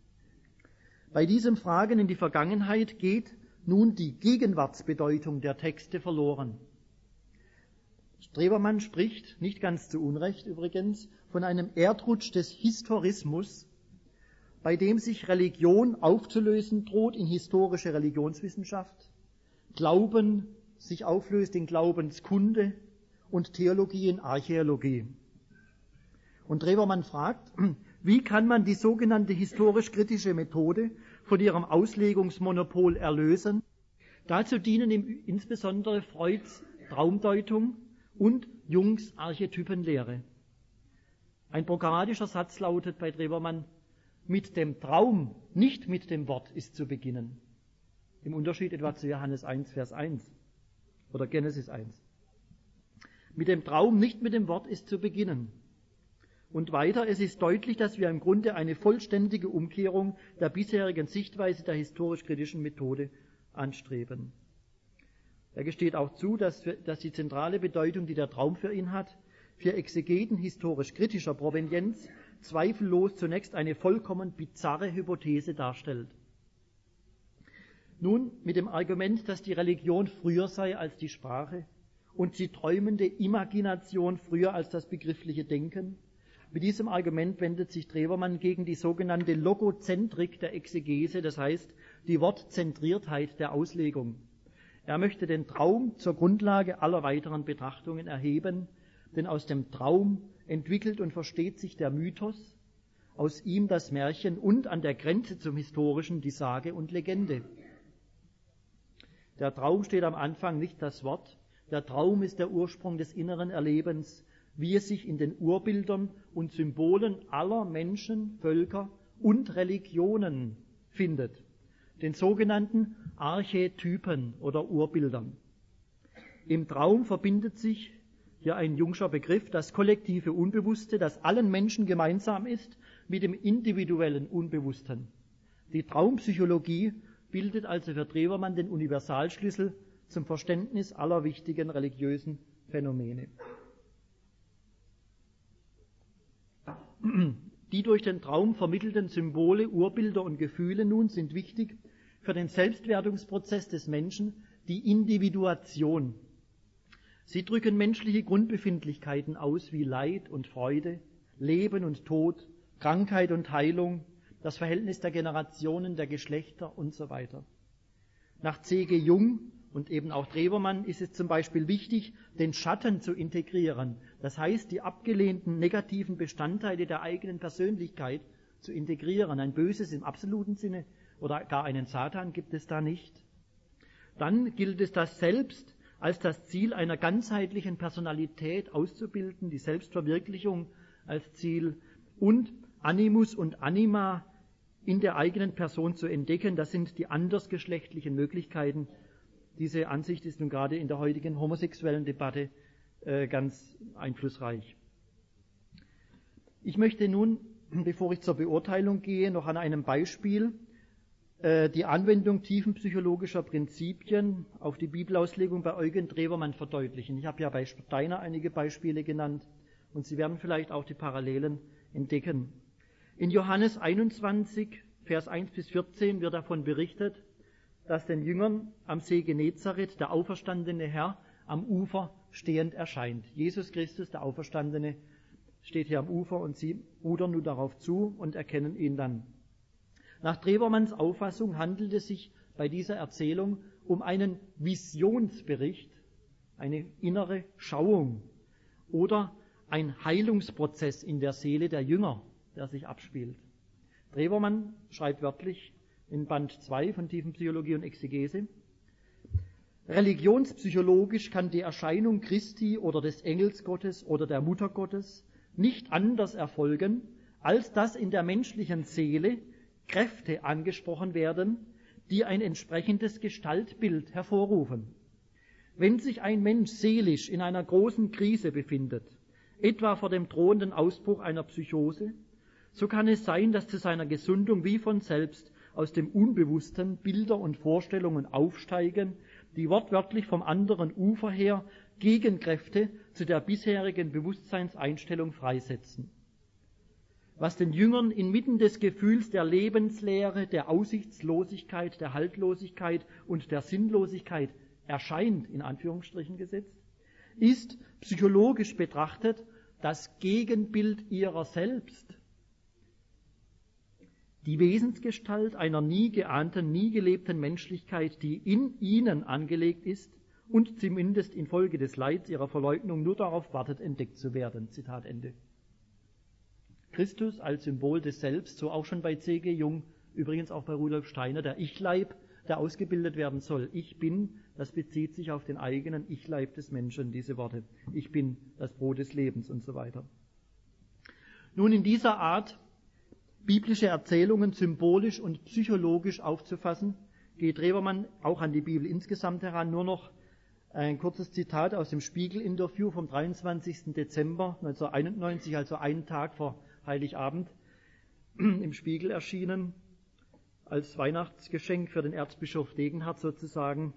Speaker 1: Bei diesem Fragen in die Vergangenheit geht nun die Gegenwartsbedeutung der Texte verloren. Drewermann spricht, nicht ganz zu Unrecht übrigens, von einem Erdrutsch des Historismus, bei dem sich Religion aufzulösen droht in historische Religionswissenschaft, Glauben sich auflöst in Glaubenskunde und Theologie in Archäologie. Und Drewermann fragt, wie kann man die sogenannte historisch-kritische Methode von ihrem Auslegungsmonopol erlösen? Dazu dienen ihm insbesondere Freuds Traumdeutung und Jungs Archetypenlehre. Ein programmatischer Satz lautet bei Drewermann, mit dem Traum, nicht mit dem Wort ist zu beginnen. Im Unterschied etwa zu Johannes 1, Vers 1 oder Genesis 1. Mit dem Traum, nicht mit dem Wort ist zu beginnen. Und weiter, es ist deutlich, dass wir im Grunde eine vollständige Umkehrung der bisherigen Sichtweise der historisch-kritischen Methode anstreben. Er gesteht auch zu, dass die zentrale Bedeutung, die der Traum für ihn hat, für Exegeten historisch-kritischer Provenienz zweifellos zunächst eine vollkommen bizarre Hypothese darstellt. Nun, mit dem Argument, dass die Religion früher sei als die Sprache und die träumende Imagination früher als das begriffliche Denken, mit diesem Argument wendet sich Drewermann gegen die sogenannte Logozentrik der Exegese, das heißt die Wortzentriertheit der Auslegung. Er möchte den Traum zur Grundlage aller weiteren Betrachtungen erheben, denn aus dem Traum entwickelt und versteht sich der Mythos, aus ihm das Märchen und an der Grenze zum Historischen die Sage und Legende. Der Traum steht am Anfang, nicht das Wort. Der Traum ist der Ursprung des inneren Erlebens, wie es sich in den Urbildern und Symbolen aller Menschen, Völker und Religionen findet, den sogenannten Archetypen oder Urbildern. Im Traum verbindet sich, hier ein Jungscher Begriff, das kollektive Unbewusste, das allen Menschen gemeinsam ist, mit dem individuellen Unbewussten. Die Traumpsychologie bildet also für Drewermann den Universalschlüssel zum Verständnis aller wichtigen religiösen Phänomene. Die durch den Traum vermittelten Symbole, Urbilder und Gefühle nun sind wichtig für den Selbstwertungsprozess des Menschen, die Individuation. Sie drücken menschliche Grundbefindlichkeiten aus wie Leid und Freude, Leben und Tod, Krankheit und Heilung, das Verhältnis der Generationen, der Geschlechter und so weiter. Nach C.G. Jung und eben auch Drewermann ist es zum Beispiel wichtig, den Schatten zu integrieren, das heißt die abgelehnten negativen Bestandteile der eigenen Persönlichkeit zu integrieren. Ein Böses im absoluten Sinne oder gar einen Satan gibt es da nicht. Dann gilt es, das Selbst als das Ziel einer ganzheitlichen Personalität auszubilden, die Selbstverwirklichung als Ziel und Animus und Anima in der eigenen Person zu entdecken. Das sind die andersgeschlechtlichen Möglichkeiten. Diese Ansicht ist nun gerade in der heutigen homosexuellen Debatte ganz einflussreich. Ich möchte nun, bevor ich zur Beurteilung gehe, noch an einem Beispiel die Anwendung tiefenpsychologischer Prinzipien auf die Bibelauslegung bei Eugen Drewermann verdeutlichen. Ich habe ja bei Steiner einige Beispiele genannt und Sie werden vielleicht auch die Parallelen entdecken. In Johannes 21, Vers 1 bis 14 wird davon berichtet, dass den Jüngern am See Genezareth der auferstandene Herr am Ufer stehend erscheint. Jesus Christus, der Auferstandene, steht hier am Ufer und sie rudern nun darauf zu und erkennen ihn dann. Nach Drewermanns Auffassung handelt es sich bei dieser Erzählung um einen Visionsbericht, eine innere Schauung oder ein Heilungsprozess in der Seele der Jünger, der sich abspielt. Drewermann schreibt wörtlich in Band 2 von Tiefenpsychologie und Exegese: Religionspsychologisch kann die Erscheinung Christi oder des Engels Gottes oder der Mutter Gottes nicht anders erfolgen, als dass in der menschlichen Seele Kräfte angesprochen werden, die ein entsprechendes Gestaltbild hervorrufen. Wenn sich ein Mensch seelisch in einer großen Krise befindet, etwa vor dem drohenden Ausbruch einer Psychose, so kann es sein, dass zu seiner Gesundung wie von selbst aus dem Unbewussten Bilder und Vorstellungen aufsteigen, die wortwörtlich vom anderen Ufer her Gegenkräfte zu der bisherigen Bewusstseinseinstellung freisetzen. Was den Jüngern inmitten des Gefühls der Lebensleere, der Aussichtslosigkeit, der Haltlosigkeit und der Sinnlosigkeit erscheint, in Anführungsstrichen gesetzt, ist psychologisch betrachtet das Gegenbild ihrer selbst. Die Wesensgestalt einer nie geahnten, nie gelebten Menschlichkeit, die in ihnen angelegt ist und zumindest infolge des Leids ihrer Verleugnung nur darauf wartet, entdeckt zu werden. Zitat Ende. Christus als Symbol des Selbst, so auch schon bei C.G. Jung, übrigens auch bei Rudolf Steiner, der Ich-Leib, der ausgebildet werden soll. Ich bin, das bezieht sich auf den eigenen Ich-Leib des Menschen, diese Worte. Ich bin das Brot des Lebens und so weiter. Nun, in dieser Art, biblische Erzählungen symbolisch und psychologisch aufzufassen, geht Drewermann auch an die Bibel insgesamt heran. Nur noch ein kurzes Zitat aus dem Spiegel-Interview vom 23. Dezember 1991, also einen Tag vor Heiligabend, im Spiegel erschienen, als Weihnachtsgeschenk für den Erzbischof Degenhardt sozusagen.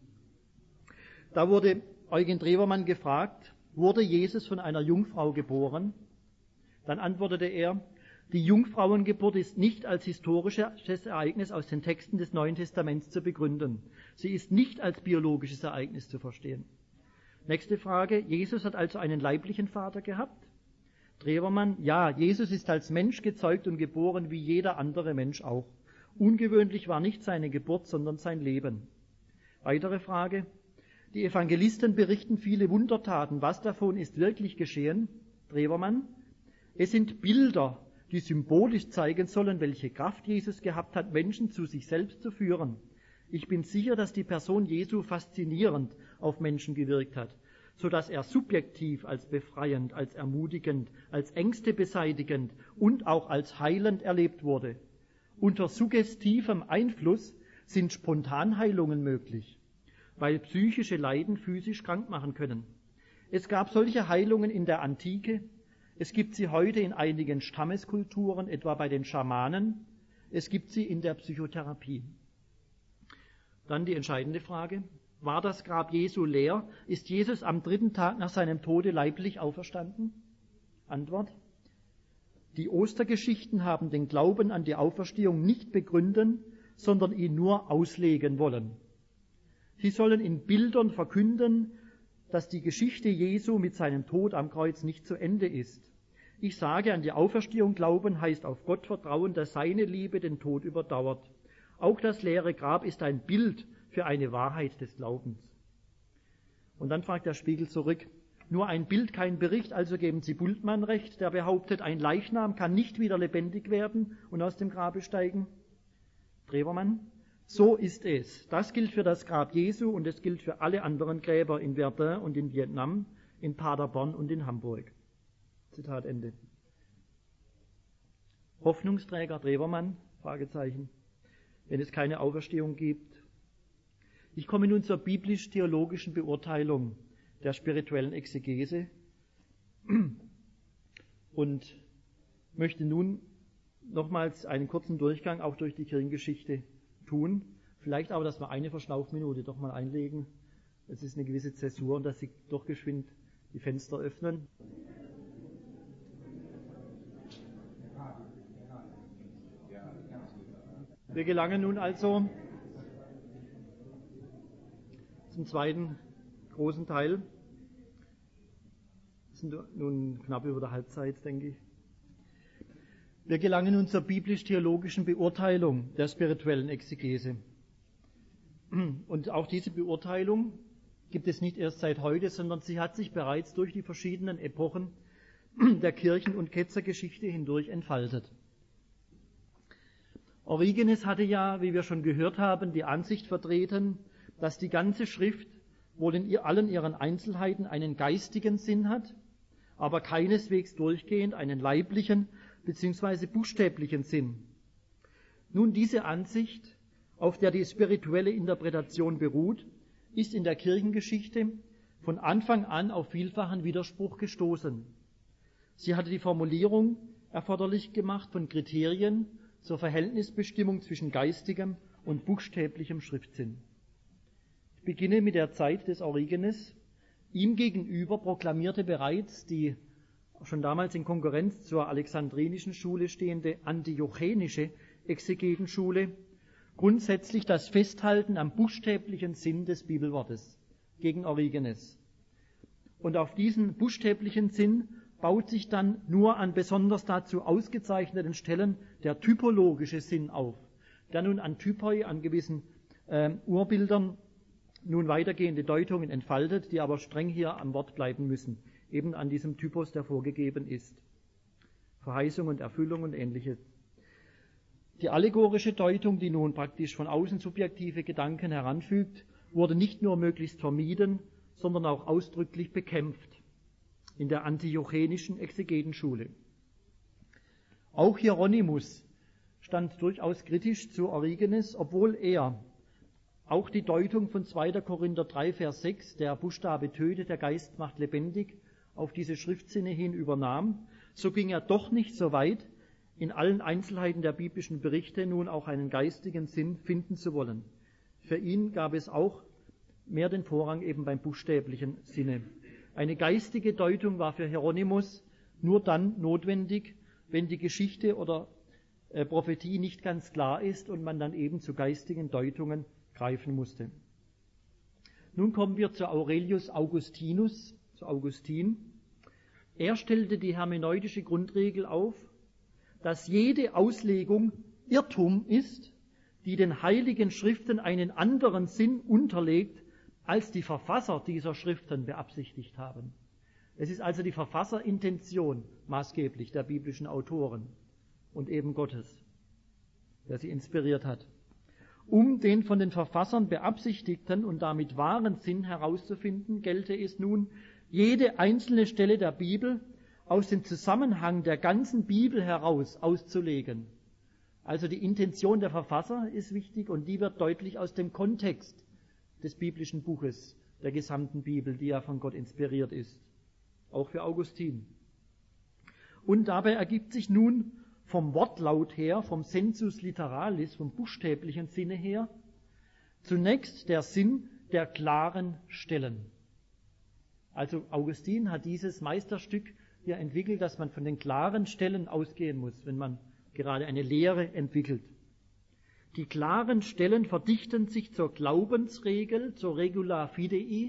Speaker 1: Da wurde Eugen Drewermann gefragt, wurde Jesus von einer Jungfrau geboren? Dann antwortete er, die Jungfrauengeburt ist nicht als historisches Ereignis aus den Texten des Neuen Testaments zu begründen. Sie ist nicht als biologisches Ereignis zu verstehen. Nächste Frage, Jesus hat also einen leiblichen Vater gehabt? Drewermann, ja, Jesus ist als Mensch gezeugt und geboren, wie jeder andere Mensch auch. Ungewöhnlich war nicht seine Geburt, sondern sein Leben. Weitere Frage, die Evangelisten berichten viele Wundertaten. Was davon ist wirklich geschehen? Drewermann, es sind Bilder, die symbolisch zeigen sollen, welche Kraft Jesus gehabt hat, Menschen zu sich selbst zu führen. Ich bin sicher, dass die Person Jesu faszinierend auf Menschen gewirkt hat, so dass er subjektiv als befreiend, als ermutigend, als Ängste beseitigend und auch als heilend erlebt wurde. Unter suggestivem Einfluss sind Spontanheilungen möglich, weil psychische Leiden physisch krank machen können. Es gab solche Heilungen in der Antike. Es gibt sie heute in einigen Stammeskulturen, etwa bei den Schamanen. Es gibt sie in der Psychotherapie. Dann die entscheidende Frage. War das Grab Jesu leer? Ist Jesus am 3. Tag nach seinem Tode leiblich auferstanden? Antwort. Die Ostergeschichten haben den Glauben an die Auferstehung nicht begründen, sondern ihn nur auslegen wollen. Sie sollen in Bildern verkünden, dass die Geschichte Jesu mit seinem Tod am Kreuz nicht zu Ende ist. Ich sage, an die Auferstehung glauben heißt auf Gott vertrauen, dass seine Liebe den Tod überdauert. Auch das leere Grab ist ein Bild für eine Wahrheit des Glaubens. Und dann fragt der Spiegel zurück, Nur ein Bild, kein Bericht, also geben Sie Bultmann recht, der behauptet, ein Leichnam kann nicht wieder lebendig werden und aus dem Grabe steigen. Drewermann, so ist es. Das gilt für das Grab Jesu und es gilt für alle anderen Gräber in Verdun und in Vietnam, in Paderborn und in Hamburg. Zitat Ende. Hoffnungsträger Drewermann, Fragezeichen, wenn es keine Auferstehung gibt. Ich komme nun zur biblisch-theologischen Beurteilung der spirituellen Exegese und möchte nun nochmals einen kurzen Durchgang auch durch die Kirchengeschichte tun. Vielleicht aber, dass wir eine Verschnaufminute doch mal einlegen. Es ist eine gewisse Zäsur und dass Sie doch geschwind die Fenster öffnen. Wir gelangen nun also zum zweiten großen Teil. Wir sind nun knapp über der Halbzeit, denke ich. Wir gelangen nun zur biblisch-theologischen Beurteilung der spirituellen Exegese. Und auch diese Beurteilung gibt es nicht erst seit heute, sondern sie hat sich bereits durch die verschiedenen Epochen der Kirchen- und Ketzergeschichte hindurch entfaltet. Origenes hatte ja, wie wir schon gehört haben, die Ansicht vertreten, dass die ganze Schrift wohl in allen ihren Einzelheiten einen geistigen Sinn hat, aber keineswegs durchgehend einen leiblichen bzw. buchstäblichen Sinn. Nun, diese Ansicht, auf der die spirituelle Interpretation beruht, ist in der Kirchengeschichte von Anfang an auf vielfachen Widerspruch gestoßen. Sie hatte die Formulierung erforderlich gemacht von Kriterien zur Verhältnisbestimmung zwischen geistigem und buchstäblichem Schriftsinn. Ich beginne mit der Zeit des Origenes. Ihm gegenüber proklamierte bereits die schon damals in Konkurrenz zur alexandrinischen Schule stehende antiochenische Exegetenschule grundsätzlich das Festhalten am buchstäblichen Sinn des Bibelwortes gegen Origenes. Und auf diesen buchstäblichen Sinn baut sich dann nur an besonders dazu ausgezeichneten Stellen der typologische Sinn auf, der nun an Typoi, an gewissen Urbildern nun weitergehende Deutungen entfaltet, die aber streng hier am Wort bleiben müssen, eben an diesem Typus, der vorgegeben ist. Verheißung und Erfüllung und Ähnliches. Die allegorische Deutung, die nun praktisch von außen subjektive Gedanken heranfügt, wurde nicht nur möglichst vermieden, sondern auch ausdrücklich bekämpft in der antiochenischen Exegetenschule. Auch Hieronymus stand durchaus kritisch zu Origenes, obwohl er auch die Deutung von 2. Korinther 3, Vers 6, der Buchstabe tötet, der Geist macht lebendig, auf diese Schriftsinne hin übernahm, so ging er doch nicht so weit, in allen Einzelheiten der biblischen Berichte nun auch einen geistigen Sinn finden zu wollen. Für ihn gab es auch mehr den Vorrang eben beim buchstäblichen Sinne. Eine geistige Deutung war für Hieronymus nur dann notwendig, wenn die Geschichte oder Prophetie nicht ganz klar ist und man dann eben zu geistigen Deutungen greifen musste. Nun kommen wir zu Aurelius Augustinus, zu Augustin. Er stellte die hermeneutische Grundregel auf, dass jede Auslegung Irrtum ist, die den heiligen Schriften einen anderen Sinn unterlegt, als die Verfasser dieser Schriften beabsichtigt haben. Es ist also die Verfasserintention maßgeblich der biblischen Autoren und eben Gottes, der sie inspiriert hat. Um den von den Verfassern beabsichtigten und damit wahren Sinn herauszufinden, gelte es nun, jede einzelne Stelle der Bibel aus dem Zusammenhang der ganzen Bibel heraus auszulegen. Also die Intention der Verfasser ist wichtig und die wird deutlich aus dem Kontext des biblischen Buches, der gesamten Bibel, die ja von Gott inspiriert ist. Auch für Augustin. Und dabei ergibt sich nun vom Wortlaut her, vom sensus literalis, vom buchstäblichen Sinne her, zunächst der Sinn der klaren Stellen. Also Augustin hat dieses Meisterstück hier entwickelt, dass man von den klaren Stellen ausgehen muss, wenn man gerade eine Lehre entwickelt. Die klaren Stellen verdichten sich zur Glaubensregel, zur Regula Fidei.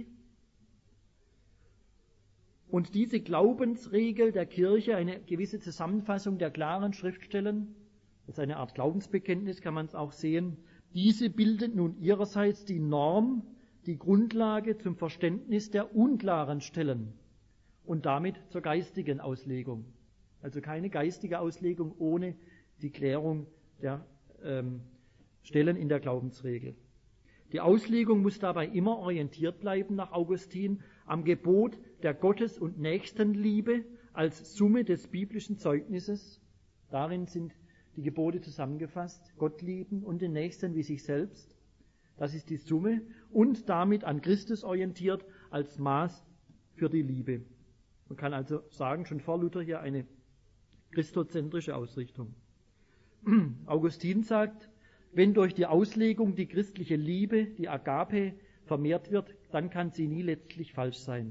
Speaker 1: Und diese Glaubensregel der Kirche, eine gewisse Zusammenfassung der klaren Schriftstellen, das ist eine Art Glaubensbekenntnis, kann man es auch sehen, diese bildet nun ihrerseits die Norm, die Grundlage zum Verständnis der unklaren Stellen, und damit zur geistigen Auslegung. Also keine geistige Auslegung ohne die Klärung der Stellen in der Glaubensregel. Die Auslegung muss dabei immer orientiert bleiben, nach Augustin, am Gebot der Gottes- und Nächstenliebe als Summe des biblischen Zeugnisses. Darin sind die Gebote zusammengefasst, Gott lieben und den Nächsten wie sich selbst. Das ist die Summe und damit an Christus orientiert als Maß für die Liebe. Man kann also sagen, schon vor Luther hier eine christozentrische Ausrichtung. Augustin sagt, wenn durch die Auslegung die christliche Liebe, die Agape, vermehrt wird, dann kann sie nie letztlich falsch sein.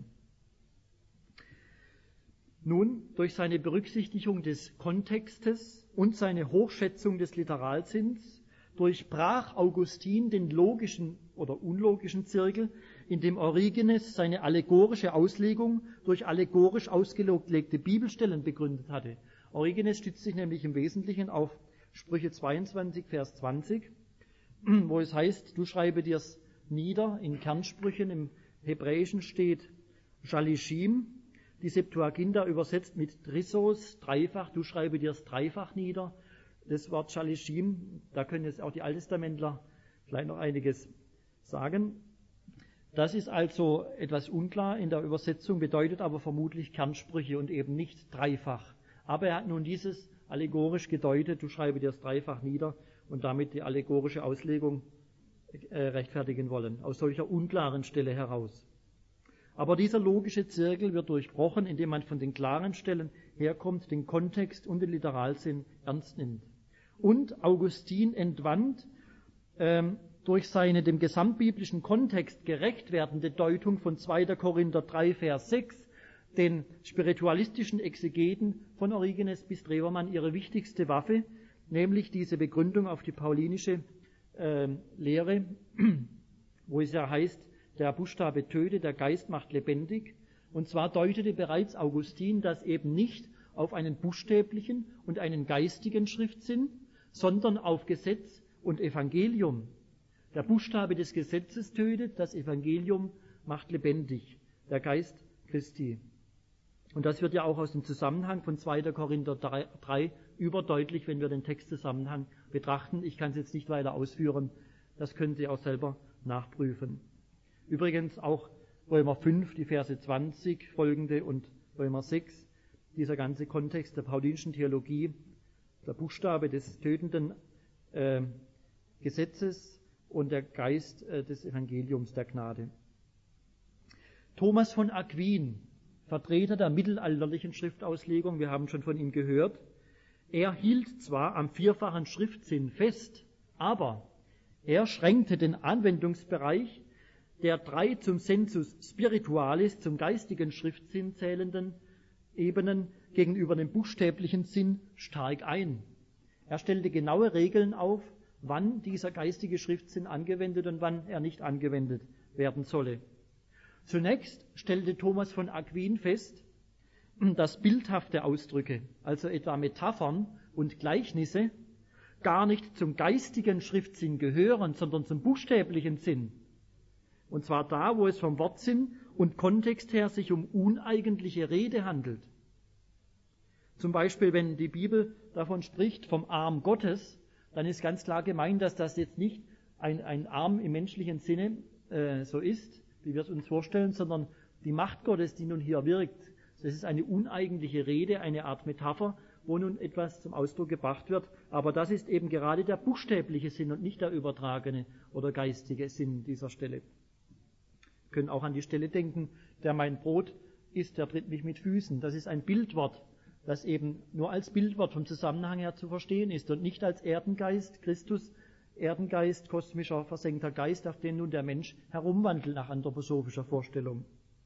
Speaker 1: Nun, durch seine Berücksichtigung des Kontextes und seine Hochschätzung des Literalsinns durchbrach Augustin den logischen oder unlogischen Zirkel, in dem Origenes seine allegorische Auslegung durch allegorisch ausgelegte Bibelstellen begründet hatte. Origenes stützt sich nämlich im Wesentlichen auf Sprüche 22, Vers 20, wo es heißt, du schreibe dir's nieder, in Kernsprüchen im Hebräischen steht Shalishim, die Septuaginta übersetzt mit Trissos, dreifach, du schreibe dir's dreifach nieder. Das Wort Shalishim, da können jetzt auch die Alttestamentler vielleicht noch einiges sagen. Das ist also etwas unklar in der Übersetzung, bedeutet aber vermutlich Kernsprüche und eben nicht dreifach. Aber er hat nun dieses allegorisch gedeutet, du schreibe dir das dreifach nieder und damit die allegorische Auslegung rechtfertigen wollen, aus solcher unklaren Stelle heraus. Aber dieser logische Zirkel wird durchbrochen, indem man von den klaren Stellen herkommt, den Kontext und den Literalsinn ernst nimmt. Und Augustin entwand durch seine dem gesamtbiblischen Kontext gerecht werdende Deutung von 2. Korinther 3, Vers 6 den spiritualistischen Exegeten von Origenes bis Drewermann ihre wichtigste Waffe, nämlich diese Begründung auf die paulinische Lehre, wo es ja heißt, der Buchstabe tötet, der Geist macht lebendig. Und zwar deutete bereits Augustin das eben nicht auf einen buchstäblichen und einen geistigen Schriftsinn, sondern auf Gesetz und Evangelium. Der Buchstabe des Gesetzes tötet, das Evangelium macht lebendig, der Geist Christi. Und das wird ja auch aus dem Zusammenhang von 2. Korinther 3 überdeutlich, wenn wir den Textzusammenhang betrachten. Ich kann es jetzt nicht weiter ausführen, das können Sie auch selber nachprüfen. Übrigens auch Römer 5, die Verse 20 folgende und Römer 6, dieser ganze Kontext der paulinischen Theologie, der Buchstabe des tötenden Gesetzes und der Geist des Evangeliums der Gnade. Thomas von Aquin, Vertreter der mittelalterlichen Schriftauslegung, wir haben schon von ihm gehört, er hielt zwar am vierfachen Schriftsinn fest, aber er schränkte den Anwendungsbereich der 3 zum Sensus Spiritualis, zum geistigen Schriftsinn zählenden Ebenen gegenüber dem buchstäblichen Sinn stark ein. Er stellte genaue Regeln auf, wann dieser geistige Schriftsinn angewendet und wann er nicht angewendet werden solle. Zunächst stellte Thomas von Aquin fest, dass bildhafte Ausdrücke, also etwa Metaphern und Gleichnisse, gar nicht zum geistigen Schriftsinn gehören, sondern zum buchstäblichen Sinn. Und zwar da, wo es vom Wortsinn und Kontext her sich um uneigentliche Rede handelt. Zum Beispiel, wenn die Bibel davon spricht, vom Arm Gottes, dann ist ganz klar gemeint, dass das jetzt nicht ein Arm im menschlichen Sinne so ist, wie wir es uns vorstellen, sondern die Macht Gottes, die nun hier wirkt. Das ist eine uneigentliche Rede, eine Art Metapher, wo nun etwas zum Ausdruck gebracht wird. Aber das ist eben gerade der buchstäbliche Sinn und nicht der übertragene oder geistige Sinn dieser Stelle. Wir können auch an die Stelle denken, der mein Brot isst, der tritt mich mit Füßen. Das ist ein Bildwort, das eben nur als Bildwort vom Zusammenhang her zu verstehen ist und nicht als Erdengeist, Christus, Erdengeist, kosmischer, versenkter Geist, auf den nun der Mensch herumwandelt nach anthroposophischer Vorstellung.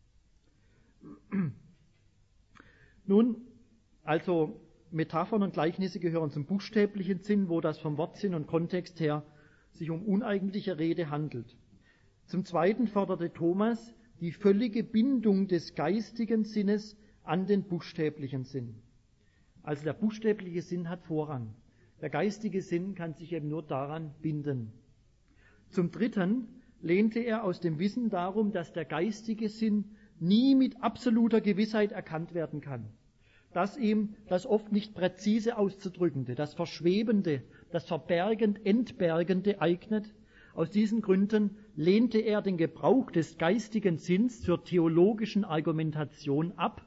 Speaker 1: Nun, also Metaphern und Gleichnisse gehören zum buchstäblichen Sinn, wo das vom Wortsinn und Kontext her sich um uneigentliche Rede handelt. Zum Zweiten forderte Thomas die völlige Bindung des geistigen Sinnes an den buchstäblichen Sinn. Also der buchstäbliche Sinn hat Vorrang. Der geistige Sinn kann sich eben nur daran binden. Zum Dritten lehnte er aus dem Wissen darum, dass der geistige Sinn nie mit absoluter Gewissheit erkannt werden kann, dass ihm das oft nicht präzise auszudrückende, das Verschwebende, das Verbergend, Entbergende eignet. Aus diesen Gründen lehnte er den Gebrauch des geistigen Sinns zur theologischen Argumentation ab.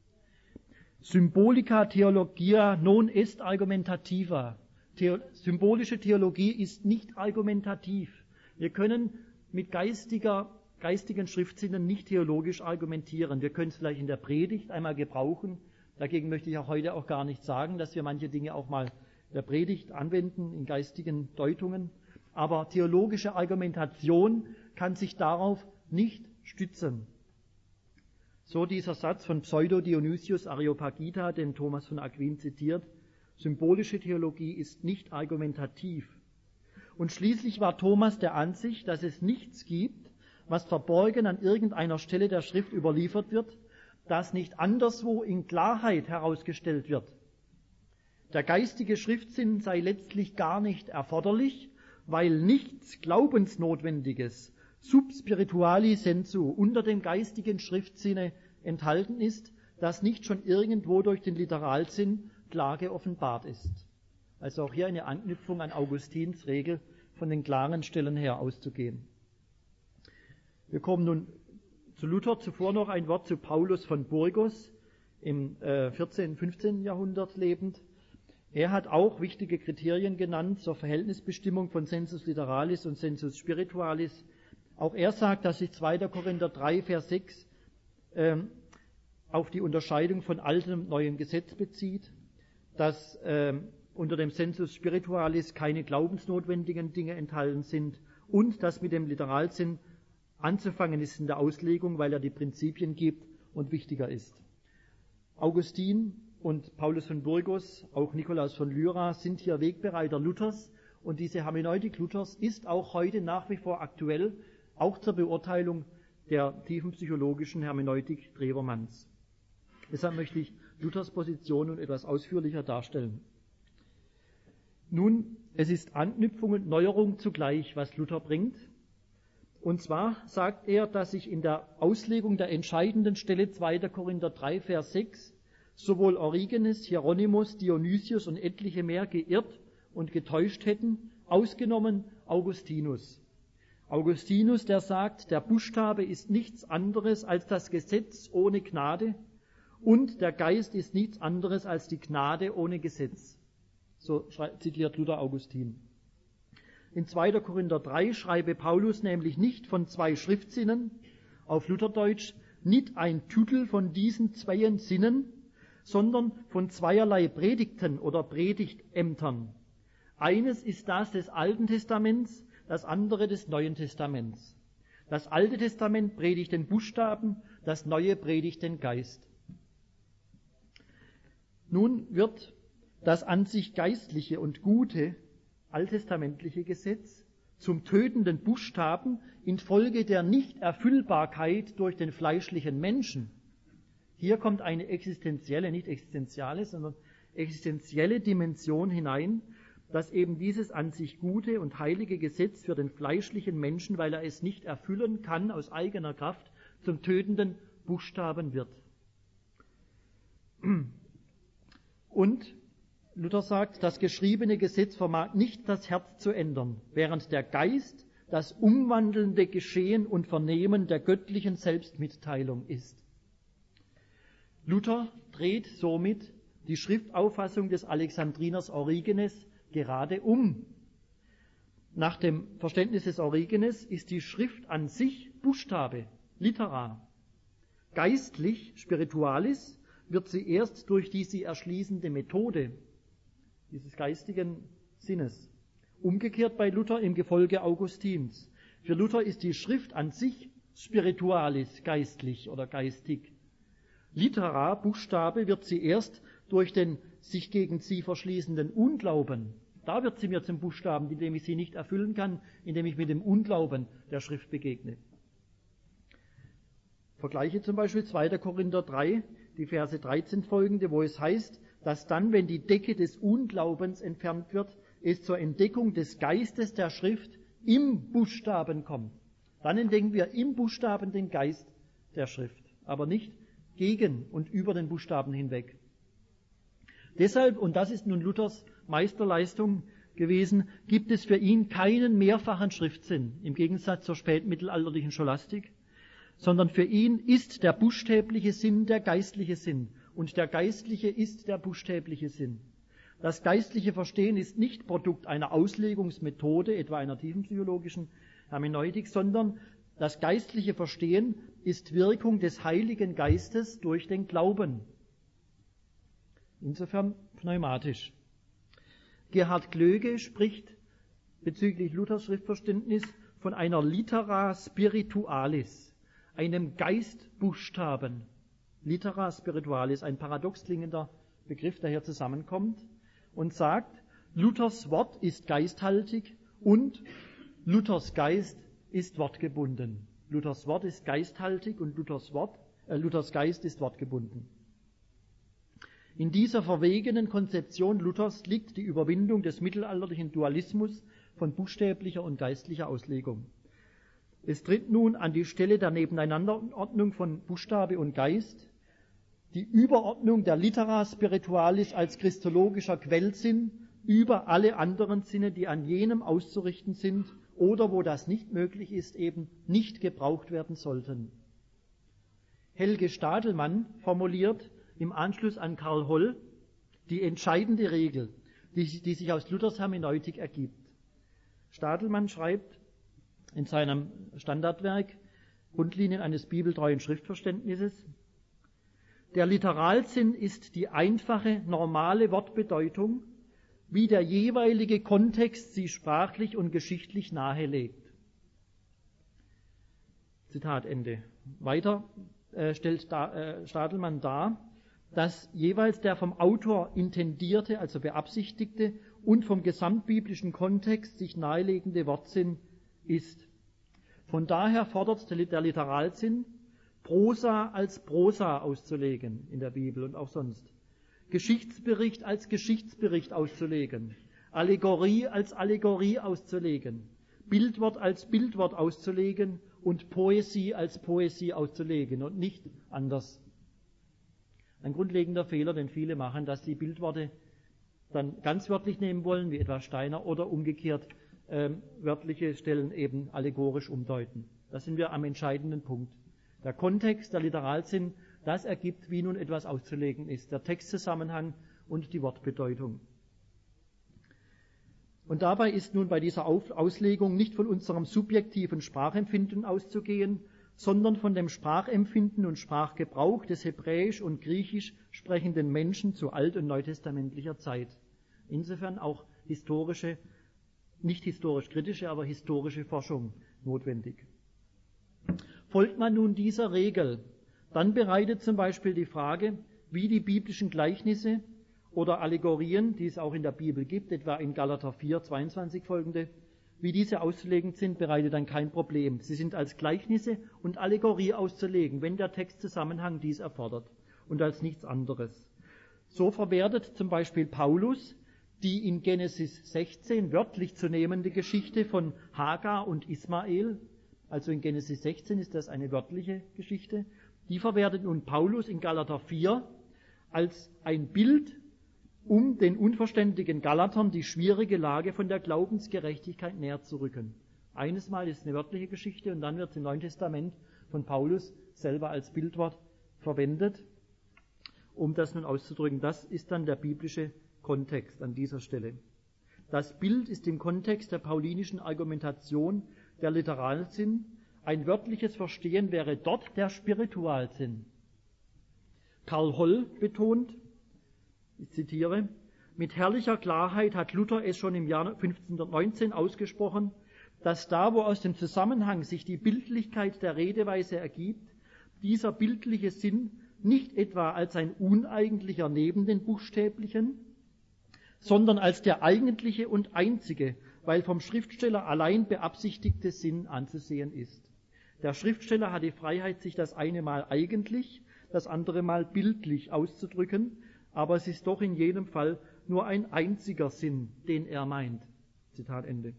Speaker 1: Symbolica theologia non est argumentativa. Symbolische Theologie ist nicht argumentativ. Wir können mit geistigen Schriftsinnen nicht theologisch argumentieren. Wir können es vielleicht in der Predigt einmal gebrauchen. Dagegen möchte ich auch heute auch gar nicht sagen, dass wir manche Dinge auch mal in der Predigt anwenden, in geistigen Deutungen. Aber theologische Argumentation kann sich darauf nicht stützen. So dieser Satz von Pseudo-Dionysius Areopagita, den Thomas von Aquin zitiert: Symbolische Theologie ist nicht argumentativ. Und schließlich war Thomas der Ansicht, dass es nichts gibt, was verborgen an irgendeiner Stelle der Schrift überliefert wird, das nicht anderswo in Klarheit herausgestellt wird. Der geistige Schriftsinn sei letztlich gar nicht erforderlich, weil nichts Glaubensnotwendiges sub spirituali sensu unter dem geistigen Schriftsinne enthalten ist, das nicht schon irgendwo durch den Literalsinn klar geoffenbart ist. Also auch hier eine Anknüpfung an Augustins Regel, von den klaren Stellen her auszugehen. Wir kommen nun zu Luther. Zuvor noch ein Wort zu Paulus von Burgos, im 14., 15. Jahrhundert lebend. Er hat auch wichtige Kriterien genannt zur Verhältnisbestimmung von Sensus literalis und Sensus spiritualis. Auch er sagt, dass sich 2. Korinther 3, Vers 6 auf die Unterscheidung von altem und neuem Gesetz bezieht, dass unter dem Sensus spiritualis keine glaubensnotwendigen Dinge enthalten sind und dass mit dem Literalsinn anzufangen ist in der Auslegung, weil er die Prinzipien gibt und wichtiger ist. Augustin und Paulus von Burgos, auch Nikolaus von Lyra, sind hier Wegbereiter Luthers, und diese Hermeneutik Luthers ist auch heute nach wie vor aktuell, auch zur Beurteilung der tiefen psychologischen Hermeneutik Drewermanns. Deshalb möchte ich Luthers Position nun etwas ausführlicher darstellen. Nun, es ist Anknüpfung und Neuerung zugleich, was Luther bringt. Und zwar sagt er, dass sich in der Auslegung der entscheidenden Stelle 2. Korinther 3, Vers 6 sowohl Origenes, Hieronymus, Dionysius und etliche mehr geirrt und getäuscht hätten, ausgenommen Augustinus. Augustinus, der sagt, der Buchstabe ist nichts anderes als das Gesetz ohne Gnade und der Geist ist nichts anderes als die Gnade ohne Gesetz. So zitiert Luther Augustin. In 2. Korinther 3 schreibe Paulus nämlich nicht von zwei Schriftsinnen, auf Lutherdeutsch, nicht ein Tüttel von diesen zweien Sinnen, sondern von zweierlei Predigten oder Predigtämtern. Eines ist das des Alten Testaments, das andere des Neuen Testaments. Das Alte Testament predigt den Buchstaben, das Neue predigt den Geist. Nun wird das an sich geistliche und gute alttestamentliche Gesetz zum tötenden Buchstaben infolge der Nichterfüllbarkeit durch den fleischlichen Menschen. Hier kommt eine existenzielle, nicht existenziale, sondern existenzielle Dimension hinein, dass eben dieses an sich gute und heilige Gesetz für den fleischlichen Menschen, weil er es nicht erfüllen kann aus eigener Kraft, zum tötenden Buchstaben wird. Und Luther sagt, das geschriebene Gesetz vermag nicht das Herz zu ändern, während der Geist das umwandelnde Geschehen und Vernehmen der göttlichen Selbstmitteilung ist. Luther dreht somit die Schriftauffassung des Alexandriners Origenes gerade um. Nach dem Verständnis des Origenes ist die Schrift an sich Buchstabe, Litera. Geistlich, spiritualis, wird sie erst durch die sie erschließende Methode dieses geistigen Sinnes. Umgekehrt bei Luther im Gefolge Augustins. Für Luther ist die Schrift an sich spiritualis, geistlich oder geistig. Litera, Buchstabe, wird sie erst durch den sich gegen sie verschließenden Unglauben. Da wird sie mir zum Buchstaben, indem ich sie nicht erfüllen kann, indem ich mit dem Unglauben der Schrift begegne. Vergleiche zum Beispiel 2. Korinther 3, die Verse 13 folgende, wo es heißt, dass dann, wenn die Decke des Unglaubens entfernt wird, es zur Entdeckung des Geistes der Schrift im Buchstaben kommt. Dann entdecken wir im Buchstaben den Geist der Schrift. aber nicht gegen und über den Buchstaben hinweg. Deshalb, und das ist nun Luthers Meisterleistung gewesen, gibt es für ihn keinen mehrfachen Schriftsinn, im Gegensatz zur spätmittelalterlichen Scholastik, sondern für ihn ist der buchstäbliche Sinn der geistliche Sinn und der geistliche ist der buchstäbliche Sinn. Das geistliche Verstehen ist nicht Produkt einer Auslegungsmethode, etwa einer tiefenpsychologischen Hermeneutik, sondern das geistliche Verstehen ist Wirkung des Heiligen Geistes durch den Glauben. Insofern pneumatisch. Gerhard Glöge spricht bezüglich Luthers Schriftverständnis von einer Littera Spiritualis, einem Geistbuchstaben. Littera Spiritualis, ein paradox klingender Begriff, der hier zusammenkommt und sagt, Luthers Wort ist geisthaltig und Luthers Geist ist wortgebunden. Luthers Wort ist geisthaltig und Luthers Geist ist wortgebunden. In dieser verwegenen Konzeption Luthers liegt die Überwindung des mittelalterlichen Dualismus von buchstäblicher und geistlicher Auslegung. Es tritt nun an die Stelle der Nebeneinanderordnung von Buchstabe und Geist die Überordnung der Littera Spiritualis als christologischer Quellsinn über alle anderen Sinne, die an jenem auszurichten sind oder wo das nicht möglich ist, eben nicht gebraucht werden sollten. Helge Stadelmann formuliert im Anschluss an Karl Holl die entscheidende Regel, die sich aus Luthers Hermeneutik ergibt. Stadelmann schreibt in seinem Standardwerk Grundlinien eines bibeltreuen Schriftverständnisses: Der Literalsinn ist die einfache, normale Wortbedeutung, wie der jeweilige Kontext sie sprachlich und geschichtlich nahelegt. Zitat Ende. Weiter stellt Stadelmann dar, dass jeweils der vom Autor intendierte, also beabsichtigte und vom gesamtbiblischen Kontext sich nahelegende Wortsinn ist. Von daher fordert der Literalsinn, Prosa als Prosa auszulegen in der Bibel und auch sonst, Geschichtsbericht als Geschichtsbericht auszulegen, Allegorie als Allegorie auszulegen, Bildwort als Bildwort auszulegen und Poesie als Poesie auszulegen und nicht anders. Ein grundlegender Fehler, den viele machen, dass sie Bildworte dann ganz wörtlich nehmen wollen, wie etwa Steiner, oder umgekehrt wörtliche Stellen eben allegorisch umdeuten. Da sind wir am entscheidenden Punkt. Der Kontext, der Literalsinn, das ergibt, wie nun etwas auszulegen ist, der Textzusammenhang und die Wortbedeutung. Und dabei ist nun bei dieser Auslegung nicht von unserem subjektiven Sprachempfinden auszugehen, sondern von dem Sprachempfinden und Sprachgebrauch des Hebräisch und Griechisch sprechenden Menschen zu alt- und neutestamentlicher Zeit. Insofern auch historische, nicht historisch-kritische, aber historische Forschung notwendig. Folgt man nun dieser Regel, dann bereitet zum Beispiel die Frage, wie die biblischen Gleichnisse oder Allegorien, die es auch in der Bibel gibt, etwa in Galater 4, 22 folgende, wie diese auszulegen sind, bereitet dann kein Problem. Sie sind als Gleichnisse und Allegorie auszulegen, wenn der Textzusammenhang dies erfordert und als nichts anderes. So verwertet zum Beispiel Paulus die in Genesis 16 wörtlich zu nehmende Geschichte von Hagar und Ismael, also in Genesis 16 ist das eine wörtliche Geschichte, die verwertet nun Paulus in Galater 4 als ein Bild, um den unverständigen Galatern die schwierige Lage von der Glaubensgerechtigkeit näher zu rücken. Eines Mal ist eine wörtliche Geschichte und dann wird es im Neuen Testament von Paulus selber als Bildwort verwendet, um das nun auszudrücken. Das ist dann der biblische Kontext an dieser Stelle. Das Bild ist im Kontext der paulinischen Argumentation der Literalsinn. Ein wörtliches Verstehen wäre dort der Spiritualsinn. Karl Holl betont, ich zitiere, mit herrlicher Klarheit hat Luther es schon im Jahr 1519 ausgesprochen, dass da, wo aus dem Zusammenhang sich die Bildlichkeit der Redeweise ergibt, dieser bildliche Sinn nicht etwa als ein uneigentlicher neben den buchstäblichen, sondern als der eigentliche und einzige, weil vom Schriftsteller allein beabsichtigte Sinn anzusehen ist. Der Schriftsteller hat die Freiheit, sich das eine Mal eigentlich, das andere Mal bildlich auszudrücken, aber es ist doch in jedem Fall nur ein einziger Sinn, den er meint. Zitat Ende.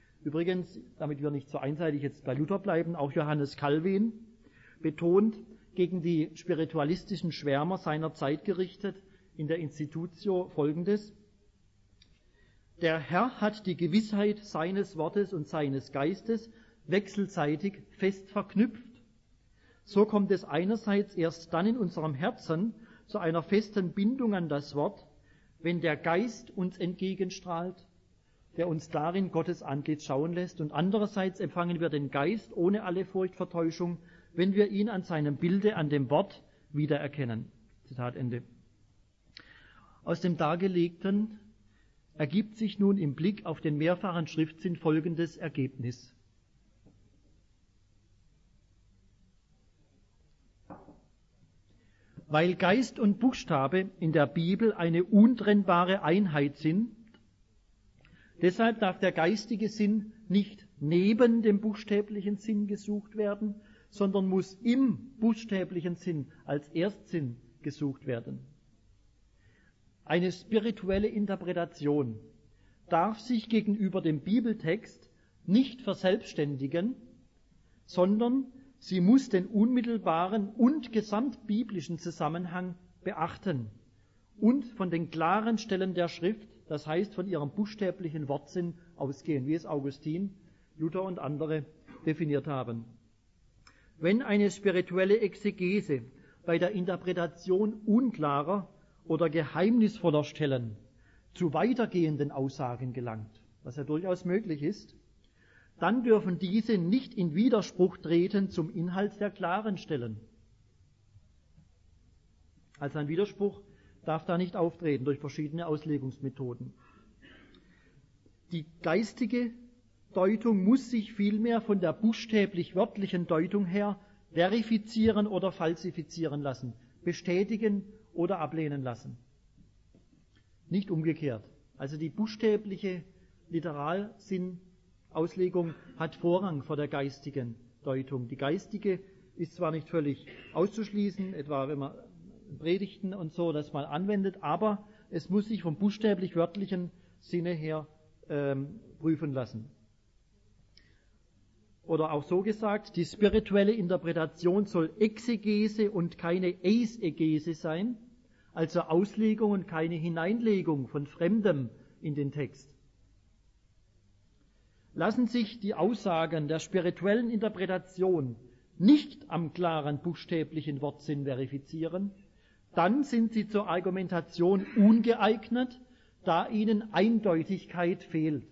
Speaker 1: Übrigens, damit wir nicht so einseitig jetzt bei Luther bleiben, auch Johannes Calvin betont, gegen die spiritualistischen Schwärmer seiner Zeit gerichtet in der Institutio Folgendes: Der Herr hat die Gewissheit seines Wortes und seines Geistes wechselseitig fest verknüpft. So kommt es einerseits erst dann in unserem Herzen zu einer festen Bindung an das Wort, wenn der Geist uns entgegenstrahlt, der uns darin Gottes Antlitz schauen lässt, und andererseits empfangen wir den Geist ohne alle Furchtvertäuschung, wenn wir ihn an seinem Bilde, an dem Wort wiedererkennen. Zitat Ende. Aus dem Dargelegten ergibt sich nun im Blick auf den mehrfachen Schriftsinn folgendes Ergebnis. Weil Geist und Buchstabe in der Bibel eine untrennbare Einheit sind, deshalb darf der geistige Sinn nicht neben dem buchstäblichen Sinn gesucht werden, sondern muss im buchstäblichen Sinn als Erstsinn gesucht werden. Eine spirituelle Interpretation darf sich gegenüber dem Bibeltext nicht verselbstständigen, sondern sie muss den unmittelbaren und gesamtbiblischen Zusammenhang beachten und von den klaren Stellen der Schrift, das heißt von ihrem buchstäblichen Wortsinn, ausgehen, wie es Augustin, Luther und andere definiert haben. Wenn eine spirituelle Exegese bei der Interpretation unklarer oder geheimnisvoller Stellen zu weitergehenden Aussagen gelangt, was ja durchaus möglich ist, dann dürfen diese nicht in Widerspruch treten zum Inhalt der klaren Stellen. Also ein Widerspruch darf da nicht auftreten durch verschiedene Auslegungsmethoden. Die geistige Deutung muss sich vielmehr von der buchstäblich-wörtlichen Deutung her verifizieren oder falsifizieren lassen, bestätigen oder ablehnen lassen. Nicht umgekehrt. Also die buchstäbliche Literalsinnauslegung hat Vorrang vor der geistigen Deutung. Die geistige ist zwar nicht völlig auszuschließen, etwa wenn man Predigten und so das mal anwendet, aber es muss sich vom buchstäblich-wörtlichen Sinne her prüfen lassen. Oder auch so gesagt, die spirituelle Interpretation soll Exegese und keine Eisegese sein, also Auslegung und keine Hineinlegung von Fremdem in den Text. Lassen sich die Aussagen der spirituellen Interpretation nicht am klaren buchstäblichen Wortsinn verifizieren, dann sind sie zur Argumentation ungeeignet, da ihnen Eindeutigkeit fehlt.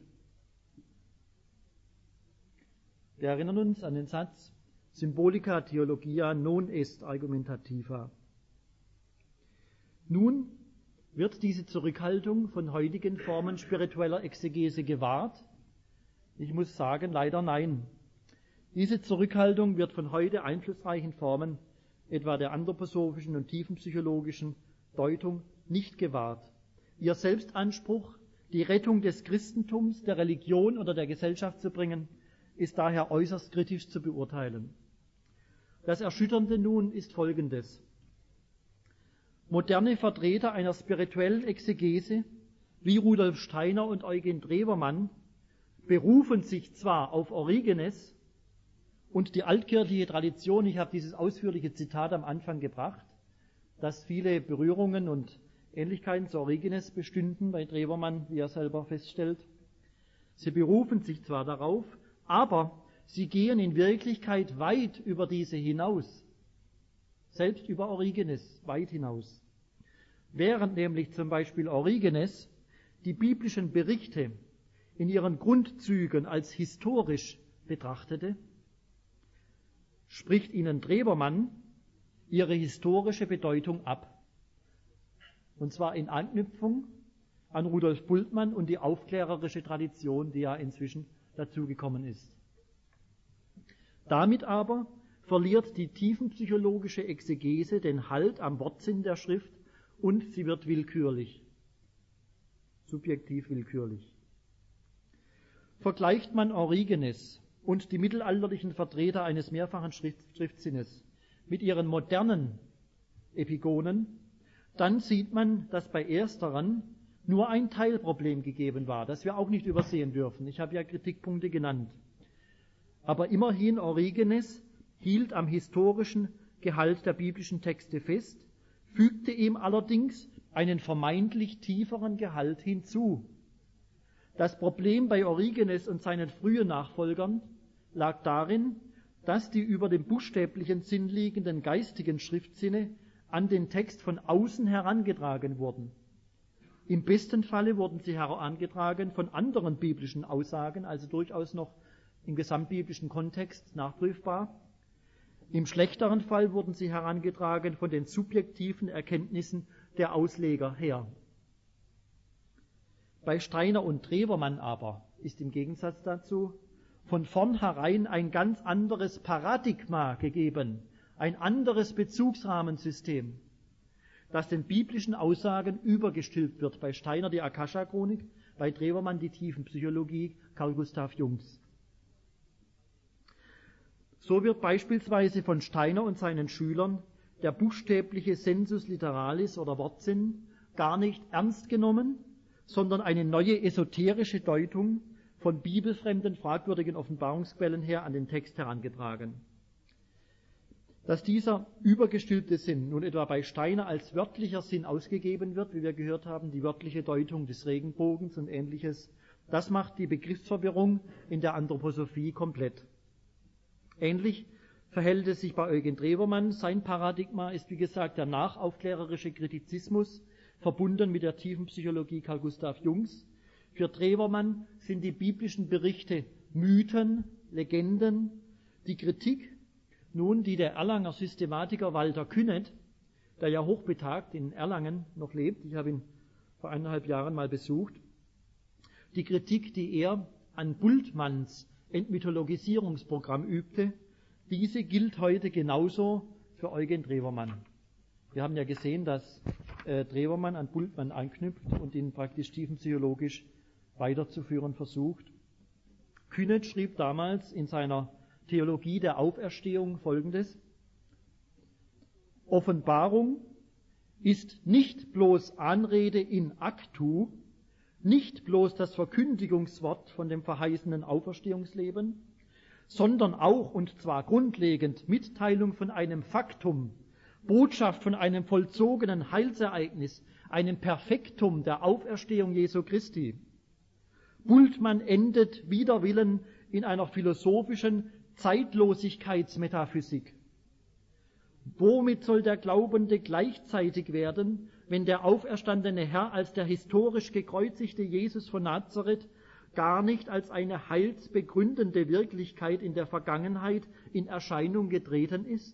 Speaker 1: Wir erinnern uns an den Satz Symbolica theologia non est argumentativa. Nun wird diese Zurückhaltung von heutigen Formen spiritueller Exegese gewahrt? Ich muss sagen, leider nein. Diese Zurückhaltung wird von heute einflussreichen Formen, etwa der anthroposophischen und tiefenpsychologischen Deutung, nicht gewahrt. Ihr Selbstanspruch, die Rettung des Christentums, der Religion oder der Gesellschaft zu bringen, ist daher äußerst kritisch zu beurteilen. Das Erschütternde nun ist Folgendes. Moderne Vertreter einer spirituellen Exegese, wie Rudolf Steiner und Eugen Drewermann, berufen sich zwar auf Origenes und die altkirchliche Tradition, ich habe dieses ausführliche Zitat am Anfang gebracht, dass viele Berührungen und Ähnlichkeiten zu Origenes bestünden bei Drewermann, wie er selber feststellt. Sie berufen sich zwar darauf, aber sie gehen in Wirklichkeit weit über diese hinaus, selbst über Origenes weit hinaus. Während nämlich zum Beispiel Origenes die biblischen Berichte in ihren Grundzügen als historisch betrachtete, spricht ihnen Drewermann ihre historische Bedeutung ab. Und zwar in Anknüpfung an Rudolf Bultmann und die aufklärerische Tradition, die ja inzwischen dazugekommen ist. Damit aber verliert die tiefenpsychologische Exegese den Halt am Wortsinn der Schrift und sie wird willkürlich, subjektiv willkürlich. Vergleicht man Origenes und die mittelalterlichen Vertreter eines mehrfachen Schriftsinnes mit ihren modernen Epigonen, dann sieht man, dass bei ersteren nur ein Teilproblem gegeben war, das wir auch nicht übersehen dürfen. Ich habe ja Kritikpunkte genannt. Aber immerhin Origenes hielt am historischen Gehalt der biblischen Texte fest, fügte ihm allerdings einen vermeintlich tieferen Gehalt hinzu. Das Problem bei Origenes und seinen frühen Nachfolgern lag darin, dass die über dem buchstäblichen Sinn liegenden geistigen Schriftsinne an den Text von außen herangetragen wurden. Im besten Falle wurden sie herangetragen von anderen biblischen Aussagen, also durchaus noch im gesamtbiblischen Kontext nachprüfbar. Im schlechteren Fall wurden sie herangetragen von den subjektiven Erkenntnissen der Ausleger her. Bei Steiner und Trevermann aber ist im Gegensatz dazu von vornherein ein ganz anderes Paradigma gegeben, ein anderes Bezugsrahmensystem, das den biblischen Aussagen übergestülpt wird. Bei Steiner die Akasha-Chronik, bei Trevermann die Tiefenpsychologie Carl Gustav Jungs. So wird beispielsweise von Steiner und seinen Schülern der buchstäbliche Sensus literalis oder Wortsinn gar nicht ernst genommen, sondern eine neue esoterische Deutung von bibelfremden, fragwürdigen Offenbarungsquellen her an den Text herangetragen. Dass dieser übergestülpte Sinn nun etwa bei Steiner als wörtlicher Sinn ausgegeben wird, wie wir gehört haben, die wörtliche Deutung des Regenbogens und Ähnliches, das macht die Begriffsverwirrung in der Anthroposophie komplett. Ähnlich verhält es sich bei Eugen Trevermann. Sein Paradigma ist, wie gesagt, der nachaufklärerische Kritizismus, verbunden mit der Tiefenpsychologie Carl Gustav Jungs. Für Trevermann sind die biblischen Berichte Mythen, Legenden. Die Kritik, nun die der Erlanger Systematiker Walter Künneth, der ja hochbetagt in Erlangen noch lebt, ich habe ihn vor 1,5 Jahren mal besucht, die Kritik, die er an Bultmanns Entmythologisierungsprogramm übte, diese gilt heute genauso für Eugen Trevermann. Wir haben ja gesehen, dass Trevermann an Bultmann anknüpft und ihn praktisch tiefenpsychologisch weiterzuführen versucht. Künneth schrieb damals in seiner Theologie der Auferstehung Folgendes: Offenbarung ist nicht bloß Anrede in actu, nicht bloß das Verkündigungswort von dem verheißenen Auferstehungsleben, sondern auch und zwar grundlegend Mitteilung von einem Faktum, Botschaft von einem vollzogenen Heilsereignis, einem Perfektum der Auferstehung Jesu Christi. Bultmann endet wider Willen in einer philosophischen Zeitlosigkeitsmetaphysik. Womit soll der Glaubende gleichzeitig werden, wenn der auferstandene Herr als der historisch gekreuzigte Jesus von Nazareth gar nicht als eine heilsbegründende Wirklichkeit in der Vergangenheit in Erscheinung getreten ist?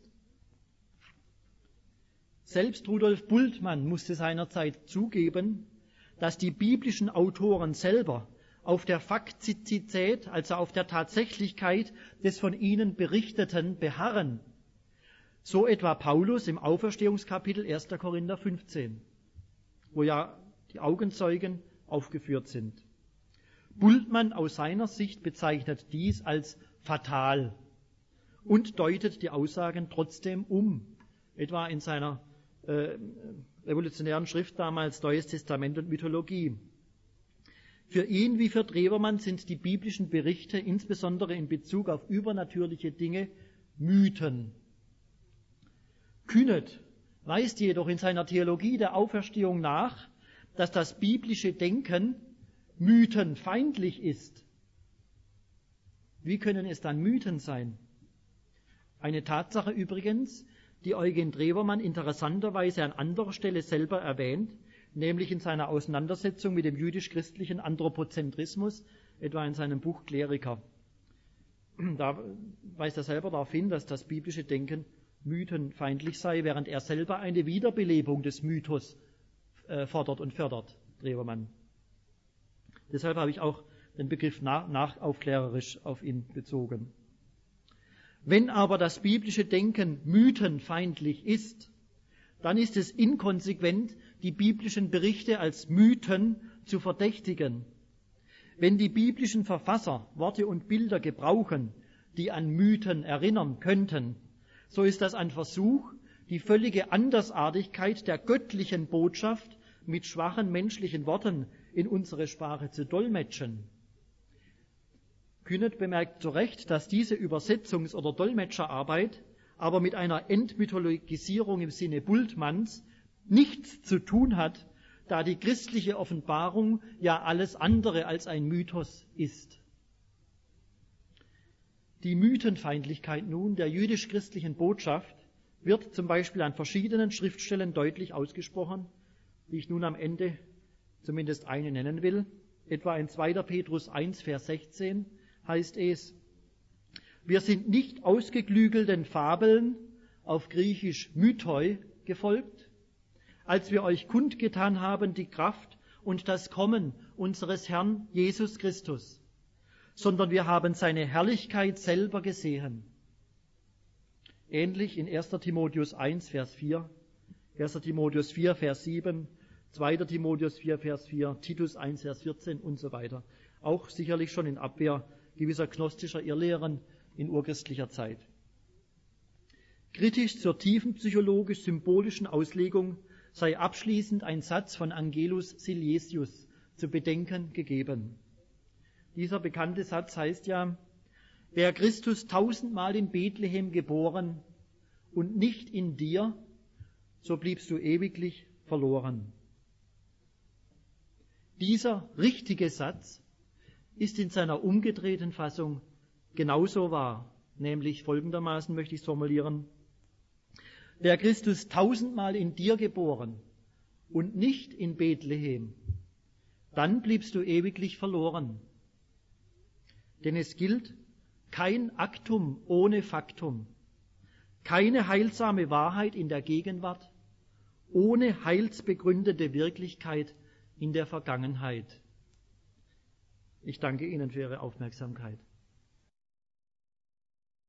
Speaker 1: Selbst Rudolf Bultmann musste seinerzeit zugeben, dass die biblischen Autoren selber auf der Faktizität, also auf der Tatsächlichkeit des von ihnen Berichteten beharren. So etwa Paulus im Auferstehungskapitel 1. Korinther 15, wo ja die Augenzeugen aufgeführt sind. Bultmann aus seiner Sicht bezeichnet dies als fatal und deutet die Aussagen trotzdem um, etwa in seiner revolutionären Schrift damals Neues Testament und Mythologie. Für ihn wie für Trevermann sind die biblischen Berichte insbesondere in Bezug auf übernatürliche Dinge Mythen. Künneth weist jedoch in seiner Theologie der Auferstehung nach, dass das biblische Denken mythenfeindlich ist. Wie können es dann Mythen sein? Eine Tatsache übrigens, die Eugen Trevermann interessanterweise an anderer Stelle selber erwähnt, nämlich in seiner Auseinandersetzung mit dem jüdisch-christlichen Anthropozentrismus, etwa in seinem Buch Kleriker. Da weist er selber darauf hin, dass das biblische Denken mythenfeindlich sei, während er selber eine Wiederbelebung des Mythos fordert und fördert, Trevermann. Deshalb habe ich auch den Begriff nachaufklärerisch auf ihn bezogen. Wenn aber das biblische Denken mythenfeindlich ist, dann ist es inkonsequent, die biblischen Berichte als Mythen zu verdächtigen. Wenn die biblischen Verfasser Worte und Bilder gebrauchen, die an Mythen erinnern könnten, so ist das ein Versuch, die völlige Andersartigkeit der göttlichen Botschaft mit schwachen menschlichen Worten in unsere Sprache zu dolmetschen. Künneth bemerkt zu Recht, dass diese Übersetzungs- oder Dolmetscherarbeit aber mit einer Entmythologisierung im Sinne Bultmanns nichts zu tun hat, da die christliche Offenbarung ja alles andere als ein Mythos ist. Die Mythenfeindlichkeit nun der jüdisch-christlichen Botschaft wird zum Beispiel an verschiedenen Schriftstellen deutlich ausgesprochen, die ich nun am Ende zumindest eine nennen will. Etwa in 2. Petrus 1, Vers 16 heißt es: Wir sind nicht ausgeklügelten Fabeln, auf Griechisch Mythoi, gefolgt, als wir euch kundgetan haben die Kraft und das Kommen unseres Herrn Jesus Christus, sondern wir haben seine Herrlichkeit selber gesehen. Ähnlich in 1. Timotheus 1, Vers 4, 1. Timotheus 4, Vers 7, 2. Timotheus 4, Vers 4, Titus 1, Vers 14 und so weiter. Auch sicherlich schon in Abwehr gewisser gnostischer Irrlehren in urchristlicher Zeit. Kritisch zur tiefen psychologisch-symbolischen Auslegung sei abschließend ein Satz von Angelus Silesius zu bedenken gegeben. Dieser bekannte Satz heißt ja: Wär Christus 1000-mal in Bethlehem geboren und nicht in dir, so bliebst du ewiglich verloren. Dieser richtige Satz ist in seiner umgedrehten Fassung genauso wahr, nämlich folgendermaßen möchte ich es formulieren: Wär Christus 1000-mal in dir geboren und nicht in Bethlehem, dann bliebst du ewiglich verloren. Denn es gilt, kein Aktum ohne Faktum, keine heilsame Wahrheit in der Gegenwart, ohne heilsbegründete Wirklichkeit in der Vergangenheit. Ich danke Ihnen für Ihre Aufmerksamkeit.